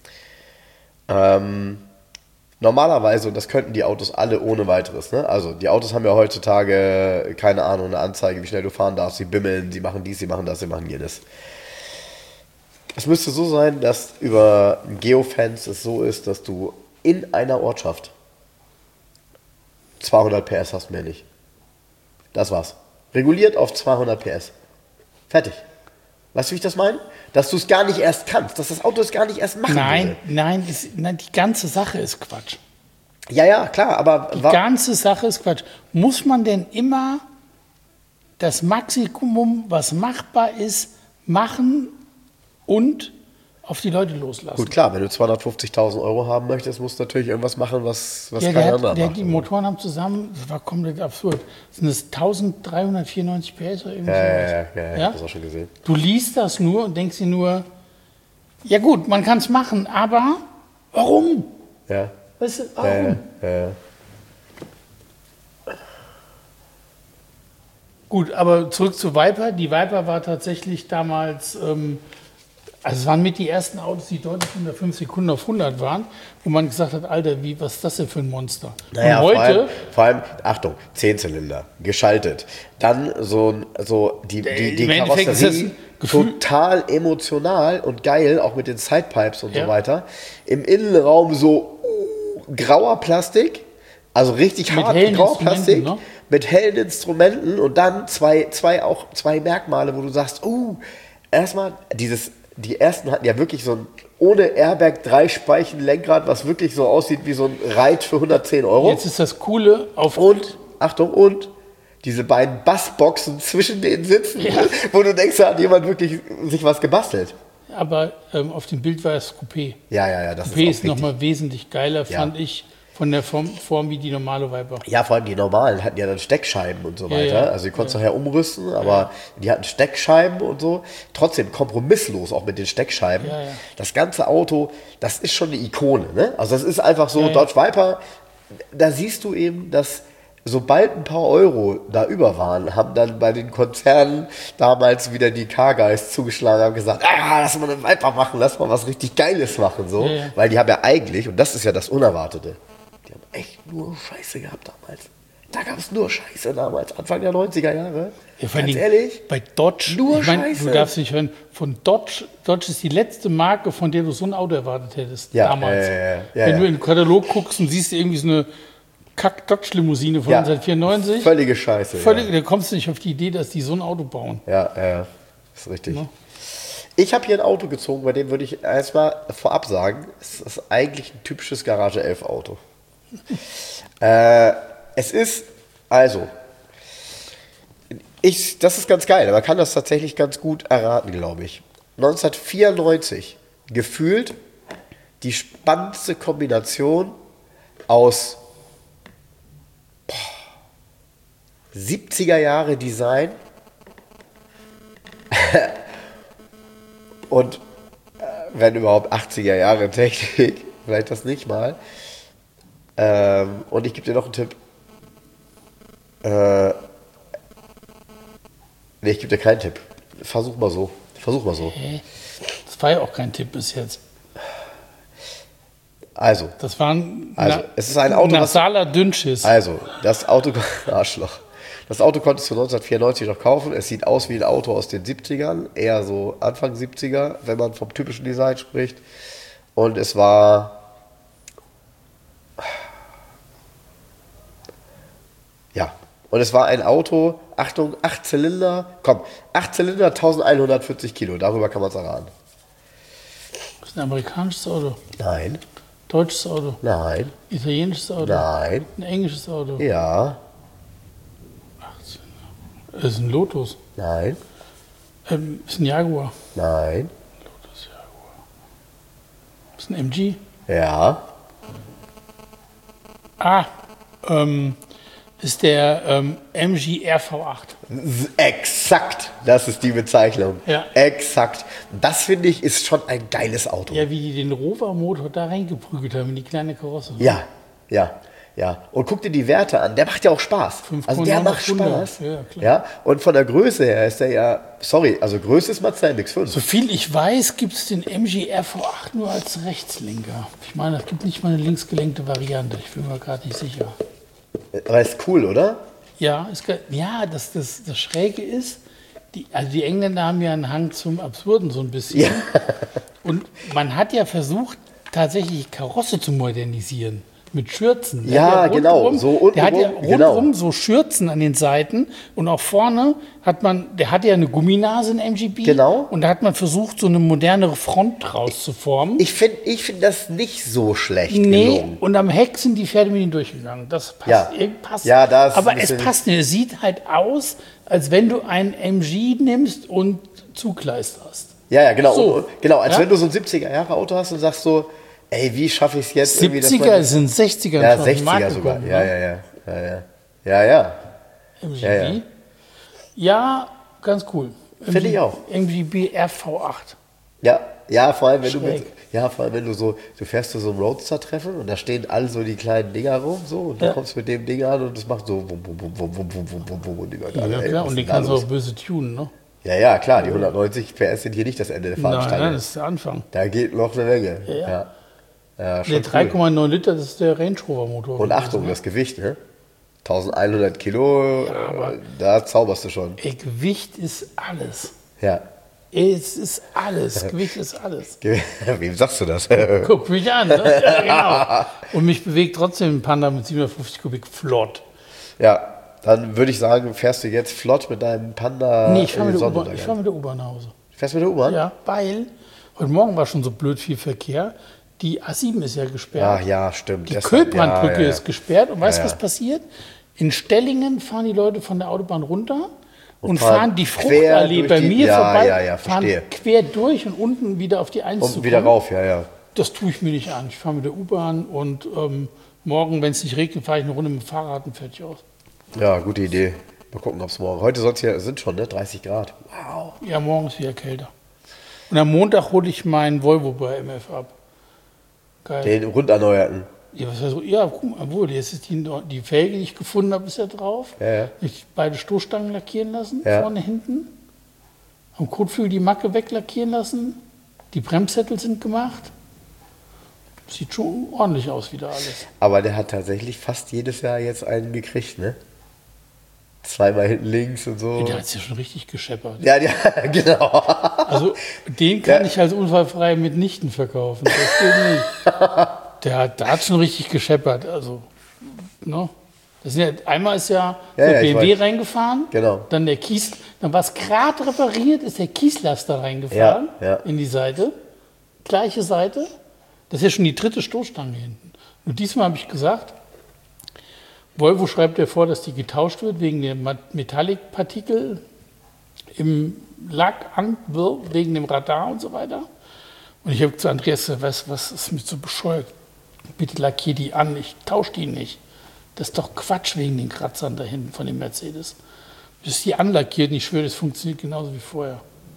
Ähm, normalerweise, und das könnten die Autos alle ohne weiteres, ne? Also die Autos haben ja heutzutage, keine Ahnung, eine Anzeige, wie schnell du fahren darfst, sie bimmeln, sie machen dies, sie machen das, sie machen jenes. Es müsste so sein, dass über Geofence es so ist, dass du in einer Ortschaft zweihundert P S hast, mehr nicht. Das war's. Reguliert auf zweihundert P S. Fertig. Weißt du, wie ich das meine? Dass du es gar nicht erst kannst, dass das Auto es gar nicht erst machen Nein, will. nein, ist, nein, die ganze Sache ist Quatsch. Ja, ja, klar, aber Die wa- ganze Sache ist Quatsch. Muss man denn immer das Maximum, was machbar ist, machen und auf die Leute loslassen? gut, klar, wenn du zweihundertfünfzigtausend Euro haben möchtest, musst du natürlich irgendwas machen, was, was Ja, kein der anderer hat, der, macht. die Motoren haben zusammen, das war komplett absurd, sind es eintausenddreihundertvierundneunzig P S oder irgendwie Ja, ja, sowas. ja, ja, ja, ich Ja? hab das auch schon gesehen. Du liest das nur und denkst dir nur, ja gut, man kann es machen, aber warum? Ja, Weißt du, ja, warum? ja, ja. Gut, aber zurück zu Viper. Die Viper war tatsächlich damals, ähm, also es waren mit die ersten Autos, die deutlich unter fünf Sekunden auf hundert waren, wo man gesagt hat, Alter, wie, was ist das denn für ein Monster? Naja, Und heute, vor allem, vor allem, Achtung, Zehnzylinder, geschaltet. Dann so, so die, die, die Im Endeffekt ist das Karosserie, ein Gefühl- total emotional und geil, auch mit den Sidepipes und Ja. so weiter. Im Innenraum so uh, grauer Plastik, also richtig Mit hart hellen grauer Instrumenten, Plastik, ne? mit hellen Instrumenten und dann zwei, zwei, auch zwei Merkmale, wo du sagst, uh, erstmal dieses, die ersten hatten ja wirklich so ein ohne Airbag drei Speichen Lenkrad, was wirklich so aussieht wie so ein Reit für hundertzehn Euro. jetzt ist das Coole auf Und, Achtung, und diese beiden Bassboxen zwischen den Sitzen, wo du denkst, da hat jemand wirklich sich was gebastelt. aber ähm, auf dem Bild war es Coupé. Ja, ja, ja, das Coupé ist ist auch nochmal wesentlich geiler, Ja. fand ich, von der Form, Form wie die normale Viper. Ja, vor allem die normalen hatten ja dann Steckscheiben und so Ja, weiter. ja. Also die konntest du nachher umrüsten, aber die hatten Steckscheiben und so. Trotzdem kompromisslos auch mit den Steckscheiben. Ja, ja. Das ganze Auto, das ist schon eine Ikone. Ne? Also das ist einfach so, Ja, ja. Dodge Viper, da siehst du eben, dass sobald ein paar Euro da über waren, haben dann bei den Konzernen damals wieder die Car-Guys zugeschlagen und haben gesagt, ah, lass mal eine Viper machen, lass mal was richtig Geiles machen. So. Ja, ja. Weil die haben ja eigentlich, und das ist ja das Unerwartete, die haben echt nur Scheiße gehabt damals. Da gab es nur Scheiße damals, Anfang der neunziger Jahre. Ja, vor allen Ganz Dingen ehrlich, bei Dodge, nur ich mein, Scheiße. du darfst nicht hören, von Dodge, Dodge ist die letzte Marke, von der du so ein Auto erwartet hättest, Ja, damals. ja, ja, ja, Wenn ja. du in den Katalog guckst und siehst irgendwie so eine Kack-Dodge-Limousine von Ja. neunzehnhundertvierundneunzig, völlige Scheiße. völlig, da kommst du nicht auf die Idee, dass die so ein Auto bauen. Ja, ja, ja, ist richtig. Ja. Ich habe hier ein Auto gezogen, bei dem würde ich erstmal vorab sagen, es ist eigentlich ein typisches Garage elf Auto. äh, es ist, also, ich, das ist ganz geil, man kann das tatsächlich ganz gut erraten, glaube ich. neunzehnhundertvierundneunzig, gefühlt die spannendste Kombination aus boah, siebziger Jahre Design und äh, wenn überhaupt achtziger Jahre Technik, vielleicht das nicht mal. Ähm, und ich gebe dir noch einen Tipp. Äh, nee, ich gebe dir keinen Tipp. Versuch mal so. Versuch mal so. Hä? Das war ja auch kein Tipp bis jetzt. Also, Das war ein Also, Na- es ist ein Auto, was- nasaler Dünnschiss. also, das Auto, Arschloch. Das Auto konntest du neunzehnhundertvierundneunzig noch kaufen. Es sieht aus wie ein Auto aus den siebzigern, eher so Anfang siebziger, wenn man vom typischen Design spricht. Und es war, ja, und es war ein Auto, Achtung, acht Zylinder, komm, acht Zylinder, elfhundertvierzig Kilo, darüber kann man es erraten. Das ist ein amerikanisches Auto, Nein, deutsches Auto, nein, italienisches Auto, nein, ein englisches Auto. ja, Das ist ein Lotus. nein, Ähm, ist ein Jaguar. nein, Lotus Jaguar. Ist ein M G. ja, Ah, ähm, ist der ähm, M G R V acht. exakt, das ist die Bezeichnung. Ja. Exakt. Das finde ich ist schon ein geiles Auto. Ja, wie die den Rover-Motor da reingeprügelt haben in die kleine Karosse. Ja, ja, ja. Und guck dir die Werte an. Der macht ja auch Spaß. fünf Also der Komma macht neun auf Spaß. hundert. Ja, klar. Ja. Und von der Größe her ist der ja, sorry, also Größe ist Mazda M X fünf. Soviel ich weiß, gibt es den M G R V acht nur als Rechtslenker. Ich meine, es gibt nicht mal eine linksgelenkte Variante. Ich bin mir gerade nicht sicher. Aber ist cool, oder? Ja, ist, ge- ja das, das, das Schräge ist, die, also die Engländer haben ja einen Hang zum Absurden so ein bisschen. Ja. Und man hat ja versucht, tatsächlich die Karosse zu modernisieren. Mit Schürzen. Der Ja, hat genau, rundrum- so untenrum, Der hat ja rundherum genau. so Schürzen an den Seiten und auch vorne hat man, der hat ja eine Gumminase in M G B. Genau. Und da hat man versucht, so eine modernere Front draus zu formen. Ich finde ich find das nicht so schlecht Nee, gelungen. und am Heck sind die Pferde mit ihnen durchgegangen. Das passt. Ja. irgendwie passt. Ja, da ist Aber ein es bisschen- passt nicht. Es sieht halt aus, als wenn du ein M G nimmst und zugleisterst. Ja, ja, genau. So. Und, genau, als Ja? wenn du so ein siebziger Jahre Auto hast und sagst so, ey, wie schaffe ich es jetzt irgendwie, dass siebziger man- sind sechziger Ja, schon auf den sechziger Markt sogar. gekommen, Ja, ne? ja, ja. Ja, ja. Ja, ja. M G B. Ja, Ja, ja. ganz cool. Finde ich auch. M G B R V acht. Ja, ja, vor allem, wenn du mit, Schräg. ja, vor allem, wenn du so, du fährst zu so einem Roadster-Treffen und da stehen alle so die kleinen Dinger rum, so, und du Ja. kommst mit dem Ding an und es macht so wum, wum, wum, wum, wum, wum, wum, wum, wum, und die Leute Ja, alle, ey, klar, was und ist den denn da kannst du los? auch böse tunen, ne? Ja, ja, klar, die hundertneunzig P S sind hier nicht das Ende der Nein, Fahnenstange. nein, das ist der Anfang. Da geht noch eine Menge. Ja. Ja, ja. Ja, schon Der cool. drei Komma neun Liter, das ist der Range Rover Motor. Und gewesen, Achtung, ne? das Gewicht, ne? eintausendeinhundert Kilo, aber- äh, da zauberst du schon. Ey, Gewicht ist alles. Ja. Ey, es ist alles. Gewicht ist alles. Wem sagst du das? Guck mich an. Ne? Ja, genau. Und mich bewegt trotzdem ein Panda mit siebenhundertfünfzig Kubik flott. Ja, dann würde ich sagen, fährst du jetzt flott mit deinem Panda Nee, ich fahre in mit, den der U-Bahn- ich fahr Sonnenuntergang. mit der U-Bahn nach Hause. Fährst du mit der U-Bahn? Ja, weil heute Morgen war schon so blöd viel Verkehr. Die A sieben ist ja gesperrt. Ach ja, stimmt. Die Deshalb- Köpmanbrücke ja, ja, ja. ist gesperrt. Und weißt du, Ja, ja. was passiert? In Stellingen fahren die Leute von der Autobahn runter und, fahren fahren die quer Fruchtallee durch bei die- mir ja, vorbei, ja, ja, fahren verstehe. quer durch und unten wieder auf die eins zu Und wieder kommen. rauf, ja, ja. Das tue ich mir nicht an. Ich fahre mit der U-Bahn und ähm, morgen, wenn es nicht regnet, fahre ich eine Runde mit dem Fahrrad und fertig aus. Ja, gute Idee. Mal gucken, ob es morgen. Heute sonst hier sind schon, ne? dreißig Grad. Wow. Ja, morgen ist wieder kälter. Und am Montag hole ich meinen Volvo bei M F ab. Geil. Den runderneuerten. Ja, was heißt, so? Ja, guck mal, wohl, jetzt ist die, die Felge, die ich gefunden habe, ist ja drauf. Ja, ja. Ich beide Stoßstangen lackieren lassen, Ja. vorne, hinten. Am Kotflügel die Macke weglackieren lassen. Die Bremssättel sind gemacht. Sieht schon ordentlich aus wieder alles. Aber der hat tatsächlich fast jedes Jahr jetzt einen gekriegt, ne? Zweimal hinten links und so. Der hat es ja schon richtig gescheppert. Ja, ja, genau. Also den kann Ja. ich als unfallfrei mitnichten verkaufen. Das geht nicht. Der hat, der hat schon richtig gescheppert. Also, ne? Das sind ja, einmal ist ja, Ja, der ja, ich B M W weiß. reingefahren, Genau. dann der Kies, dann war es gerade repariert, ist der Kieslaster reingefahren Ja, ja. in die Seite, gleiche Seite. Das ist ja schon die dritte Stoßstange hinten. Und diesmal habe ich gesagt, Volvo schreibt ja vor, dass die getauscht wird wegen der Metallic-Partikel im Lack, an, wegen dem Radar und so weiter. Und ich habe zu Andreas gesagt, weißt du, was ist mir so bescheuert? Bitte lackier die an, ich tausche die nicht. Das ist doch Quatsch wegen den Kratzern da hinten von dem Mercedes. Bis die anlackiert, und ich schwöre, das funktioniert genauso wie vorher.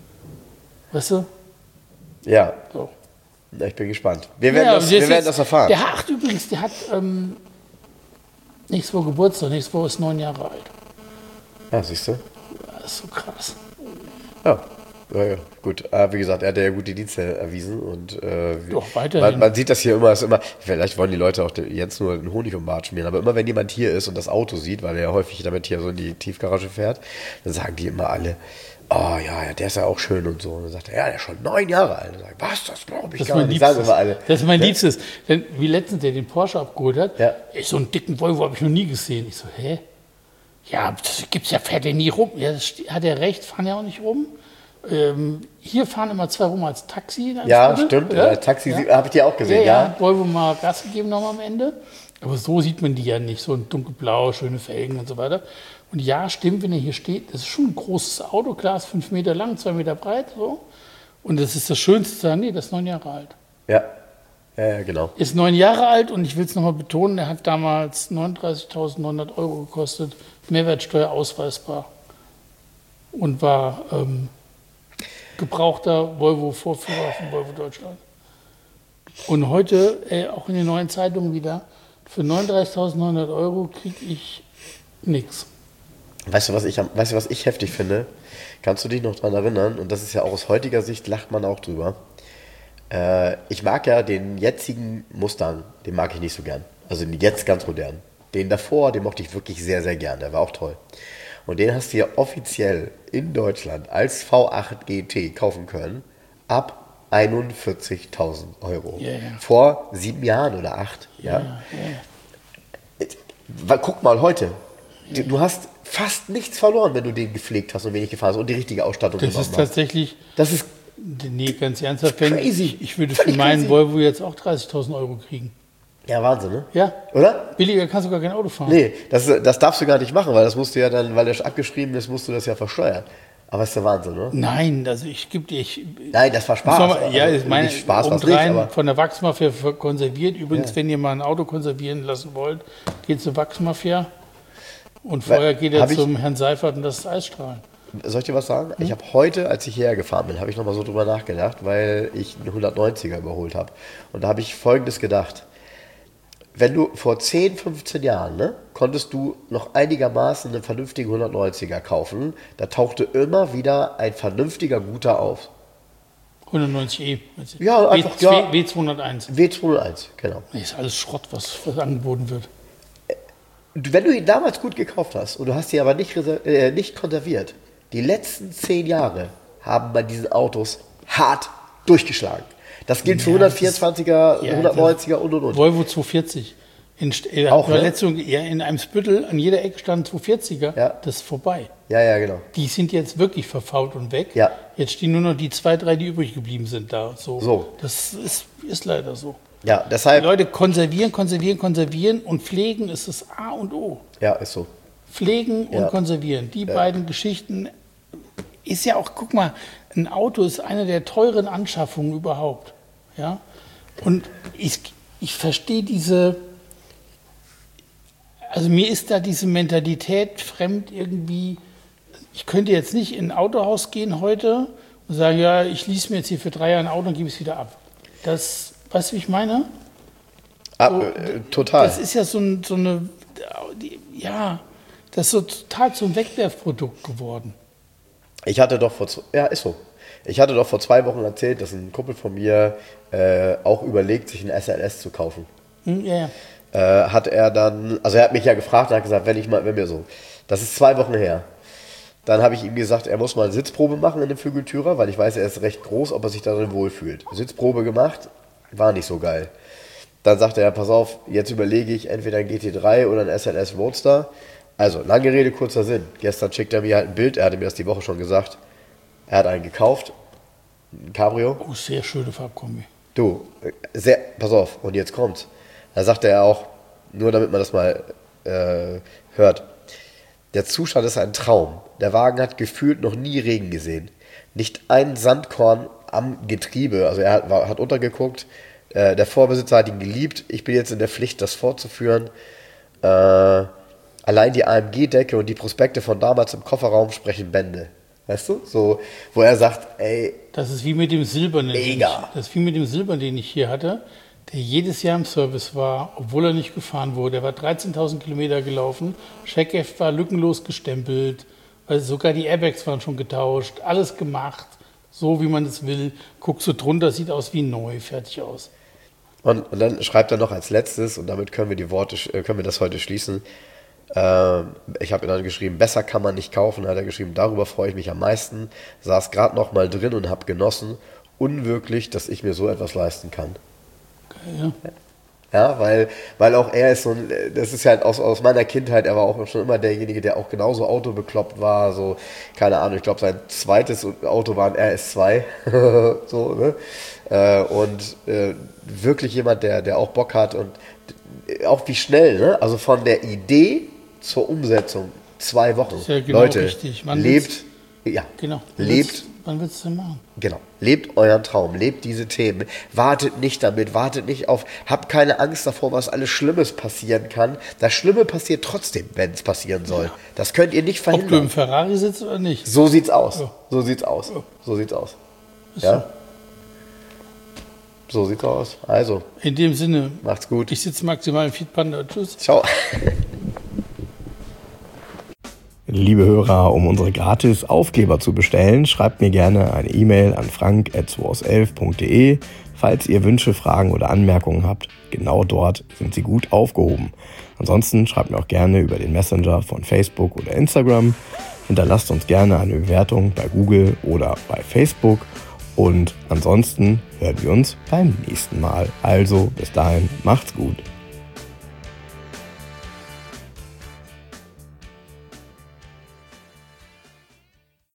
Weißt du? Ja, So. na, ich bin gespannt. Wir werden, Ja, das, und wir jetzt- werden das erfahren. Der hat übrigens, der hat ähm, nächste Woche Geburtstag, nächste Woche ist neun Jahre alt. Ja, siehst du? Das ist so krass. Ja. Ja, ja, gut. Aber wie gesagt, er hat ja gut die Dienste erwiesen und äh, Doch, weiterhin. man, man sieht das hier immer, ist immer, vielleicht wollen die Leute auch den Jens nur den Honig um den Bart schmieren, aber immer wenn jemand hier ist und das Auto sieht, weil er ja häufig damit hier so in die Tiefgarage fährt, dann sagen die immer alle, oh ja, ja, der ist ja auch schön und so. Und dann sagt er, ja, der ist schon neun Jahre alt. Und sagt, was, das glaube ich Das ist gar mein nicht. Sagen Liebstes. immer alle. Das ist mein Ja? Liebstes. Denn wie letztens der den Porsche abgeholt hat, Ja. ich, so einen dicken Volvo habe ich noch nie gesehen. Ich so, hä? Ja, das gibt's ja, fährt der nie rum. Ja, das st- hat er recht, fahren ja auch nicht rum. Ähm, hier fahren immer zwei rum als Taxi. als Ja, Dritte. stimmt. Ja? Ja, Taxi Ja. habe ich dir auch gesehen, Ja, ja. ja, hat Volvo mal Gas gegeben noch am Ende. Aber so sieht man die ja nicht. So ein dunkelblau, schöne Felgen und so weiter. Und ja, stimmt, wenn er hier steht, das ist schon ein großes Auto, klar, ist fünf Meter lang, zwei Meter breit. So. Und das ist das Schönste zu sagen, nee, das ist neun Jahre alt. Ja, ja, ja genau. Ist neun Jahre alt und ich will es nochmal betonen, er hat damals neununddreißigtausendneunhundert Euro gekostet, Mehrwertsteuer ausweisbar. Und war ähm, gebrauchter Volvo-Vorführer von Volvo Deutschland. Und heute, äh, auch in den neuen Zeitungen wieder, für neununddreißigtausendneunhundert Euro kriege ich nichts. Weißt du, was ich, am- weißt du, was ich heftig finde? Kannst du dich noch dran erinnern? Und das ist ja auch aus heutiger Sicht, lacht man auch drüber. Äh, ich mag ja den jetzigen Mustang, den mag ich nicht so gern. Also den jetzt ganz modern. Den davor, den mochte ich wirklich sehr, sehr gern. Der war auch toll. Und den hast du ja offiziell in Deutschland als V acht G T kaufen können ab einundvierzigtausend Euro. Ja, ja. Vor sieben Jahren oder acht. Ja. Ja, ja. Wa- Guck mal heute. Du- Du hast fast nichts verloren, wenn du den gepflegt hast und wenig gefahren hast und die richtige Ausstattung Das genommen ist hast. tatsächlich, Das ist nee, ganz ernsthaft, wenn Crazy. ich, ich würde Völlig für meinen crazy. Volvo jetzt auch dreißigtausend Euro kriegen. ja Wahnsinn, ne? Ja, Oder? billiger kannst du gar kein Auto fahren. Nee, das, das darfst du gar nicht machen, weil das musst du ja dann, weil der abgeschrieben ist, musst du das ja versteuern. Aber ist der Wahnsinn, ne? Nein, also ich gebe dir, ich, Nein, das war Spaß. Sag mal, ja, Also ich meine, nicht Spaß was nicht, obendrein aber von der Wachsmafia ver- konserviert. Übrigens, Ja. wenn ihr mal ein Auto konservieren lassen wollt, geht zur Wachsmafia. Und vorher geht er hab ich- zum Herrn Seifert und das ist Eisstrahlen. Soll ich dir was sagen? Hm? Ich habe heute, als ich hierher gefahren bin, habe ich nochmal so drüber nachgedacht, weil ich einen hundertneunziger überholt habe. Und da habe ich Folgendes gedacht. Wenn du vor zehn, fünfzehn Jahren, ne, konntest du noch einigermaßen einen vernünftigen hundertneunziger kaufen, da tauchte immer wieder ein vernünftiger guter auf. hundertneunzig E. Ja, einfach, ja. W zweihunderteins. W zweihunderteins, genau. Das ist alles Schrott, was, was angeboten wird. Wenn du ihn damals gut gekauft hast und du hast ihn aber nicht, äh, nicht konserviert, die letzten zehn Jahre haben bei diesen Autos hart durchgeschlagen. Das gilt für ja, hundertvierundzwanziger, ja, hundertneunziger und und und. Volvo zweihundertvierzig. In, äh, Auch, ne? Letztung, ja, in einem Spüttel an jeder Ecke stand zweihundertvierziger. Ja. Das ist vorbei. Ja, ja, genau. Die sind jetzt wirklich verfault und weg. Ja. Jetzt stehen nur noch die zwei, drei, die übrig geblieben sind da. So. so. Das ist, ist leider so. Ja, deshalb. Die Leute konservieren, konservieren, konservieren und pflegen ist das A und O. Ja, ist so. Pflegen ja. und konservieren. Die ja. beiden Geschichten ist ja auch, guck mal, ein Auto ist eine der teuren Anschaffungen überhaupt. Ja? Und ich, ich verstehe diese, also mir ist da diese Mentalität fremd irgendwie. Ich könnte jetzt nicht in ein Autohaus gehen heute und sagen, ja, ich lease mir jetzt hier für drei Jahre ein Auto und gebe es wieder ab. Das, weißt du, wie ich meine? Ah, so, äh, total. Das ist ja so, ein, so eine, ja, das ist so total zum Wegwerfprodukt geworden. Ich hatte doch vor, ja, ist so. Ich hatte doch vor zwei Wochen erzählt, dass ein Kumpel von mir äh, auch überlegt, sich ein S L S zu kaufen. Hm, ja, ja. Äh, hat er dann, also er hat mich ja gefragt und hat gesagt, wenn ich mal, wenn mir so, das ist zwei Wochen her. Dann habe ich ihm gesagt, er muss mal eine Sitzprobe machen in dem Flügeltürer, weil ich weiß, er ist recht groß, ob er sich darin wohlfühlt. Sitzprobe gemacht, war nicht so geil. Dann sagte er, pass auf, jetzt überlege ich entweder ein G T drei oder ein S L S Roadster. Also, lange Rede, kurzer Sinn. Gestern schickt er mir halt ein Bild, er hatte mir das die Woche schon gesagt. Er hat einen gekauft, ein Cabrio. Oh, sehr schöne Farbkombi. Du, sehr, pass auf, und jetzt kommt's. Da sagte er auch, nur damit man das mal äh, hört, der Zustand ist ein Traum. Der Wagen hat gefühlt noch nie Regen gesehen. Nicht ein Sandkorn am Getriebe. Also er hat, war, hat untergeguckt. Äh, der Vorbesitzer hat ihn geliebt. Ich bin jetzt in der Pflicht, das fortzuführen. Äh, allein die A M G-Decke und die Prospekte von damals im Kofferraum sprechen Bände. Weißt du? So, wo er sagt, ey. Das ist wie mit dem Silbernen. Mega. Ich, das ist wie mit dem Silbernen, den ich hier hatte, der jedes Jahr im Service war, obwohl er nicht gefahren wurde. Er war dreizehntausend Kilometer gelaufen. Checkheft war lückenlos gestempelt. Also sogar die Airbags waren schon getauscht. Alles gemacht, so wie man es will. Guckst du drunter, sieht aus wie neu, fertig aus. Und, und dann schreibt er noch als letztes, und damit können wir die Worte, können wir das heute schließen. Äh, ich habe ihm dann geschrieben, besser kann man nicht kaufen, hat er geschrieben, darüber freue ich mich am meisten. Saß gerade noch mal drin und habe genossen. Unwirklich, dass ich mir so etwas leisten kann. Okay, ja. Ja, weil, weil auch er ist so ein, das ist ja halt aus, aus meiner Kindheit, er war auch schon immer derjenige, der auch genauso autobekloppt war, so, keine Ahnung, ich glaube sein zweites Auto war ein R S zwei, so, ne, äh, und äh, wirklich jemand, der, der auch Bock hat und auch wie schnell, ne, also von der Idee zur Umsetzung, zwei Wochen, ja genau Leute, richtig. Man lebt, ja, genau. lebt, wann willst du denn machen? Genau. Lebt euren Traum, lebt diese Themen. Wartet nicht damit, wartet nicht auf, habt keine Angst davor, was alles Schlimmes passieren kann. Das Schlimme passiert trotzdem, wenn es passieren soll. Ja. Das könnt ihr nicht verhindern. Ob du im Ferrari sitzt oder nicht. So sieht's aus. Ja. So sieht's aus. Ja. So sieht's aus. Ist ja? So. so sieht's aus. Also. In dem Sinne. Macht's gut. Ich sitze maximal im Fiat Panda. Tschüss. Ciao. Liebe Hörer, um unsere gratis Aufkleber zu bestellen, schreibt mir gerne eine E-Mail an frank at zweihundertelf punkt de. Falls ihr Wünsche, Fragen oder Anmerkungen habt, genau dort sind sie gut aufgehoben. Ansonsten schreibt mir auch gerne über den Messenger von Facebook oder Instagram. Hinterlasst uns gerne eine Bewertung bei Google oder bei Facebook. Und ansonsten hören wir uns beim nächsten Mal. Also bis dahin, macht's gut.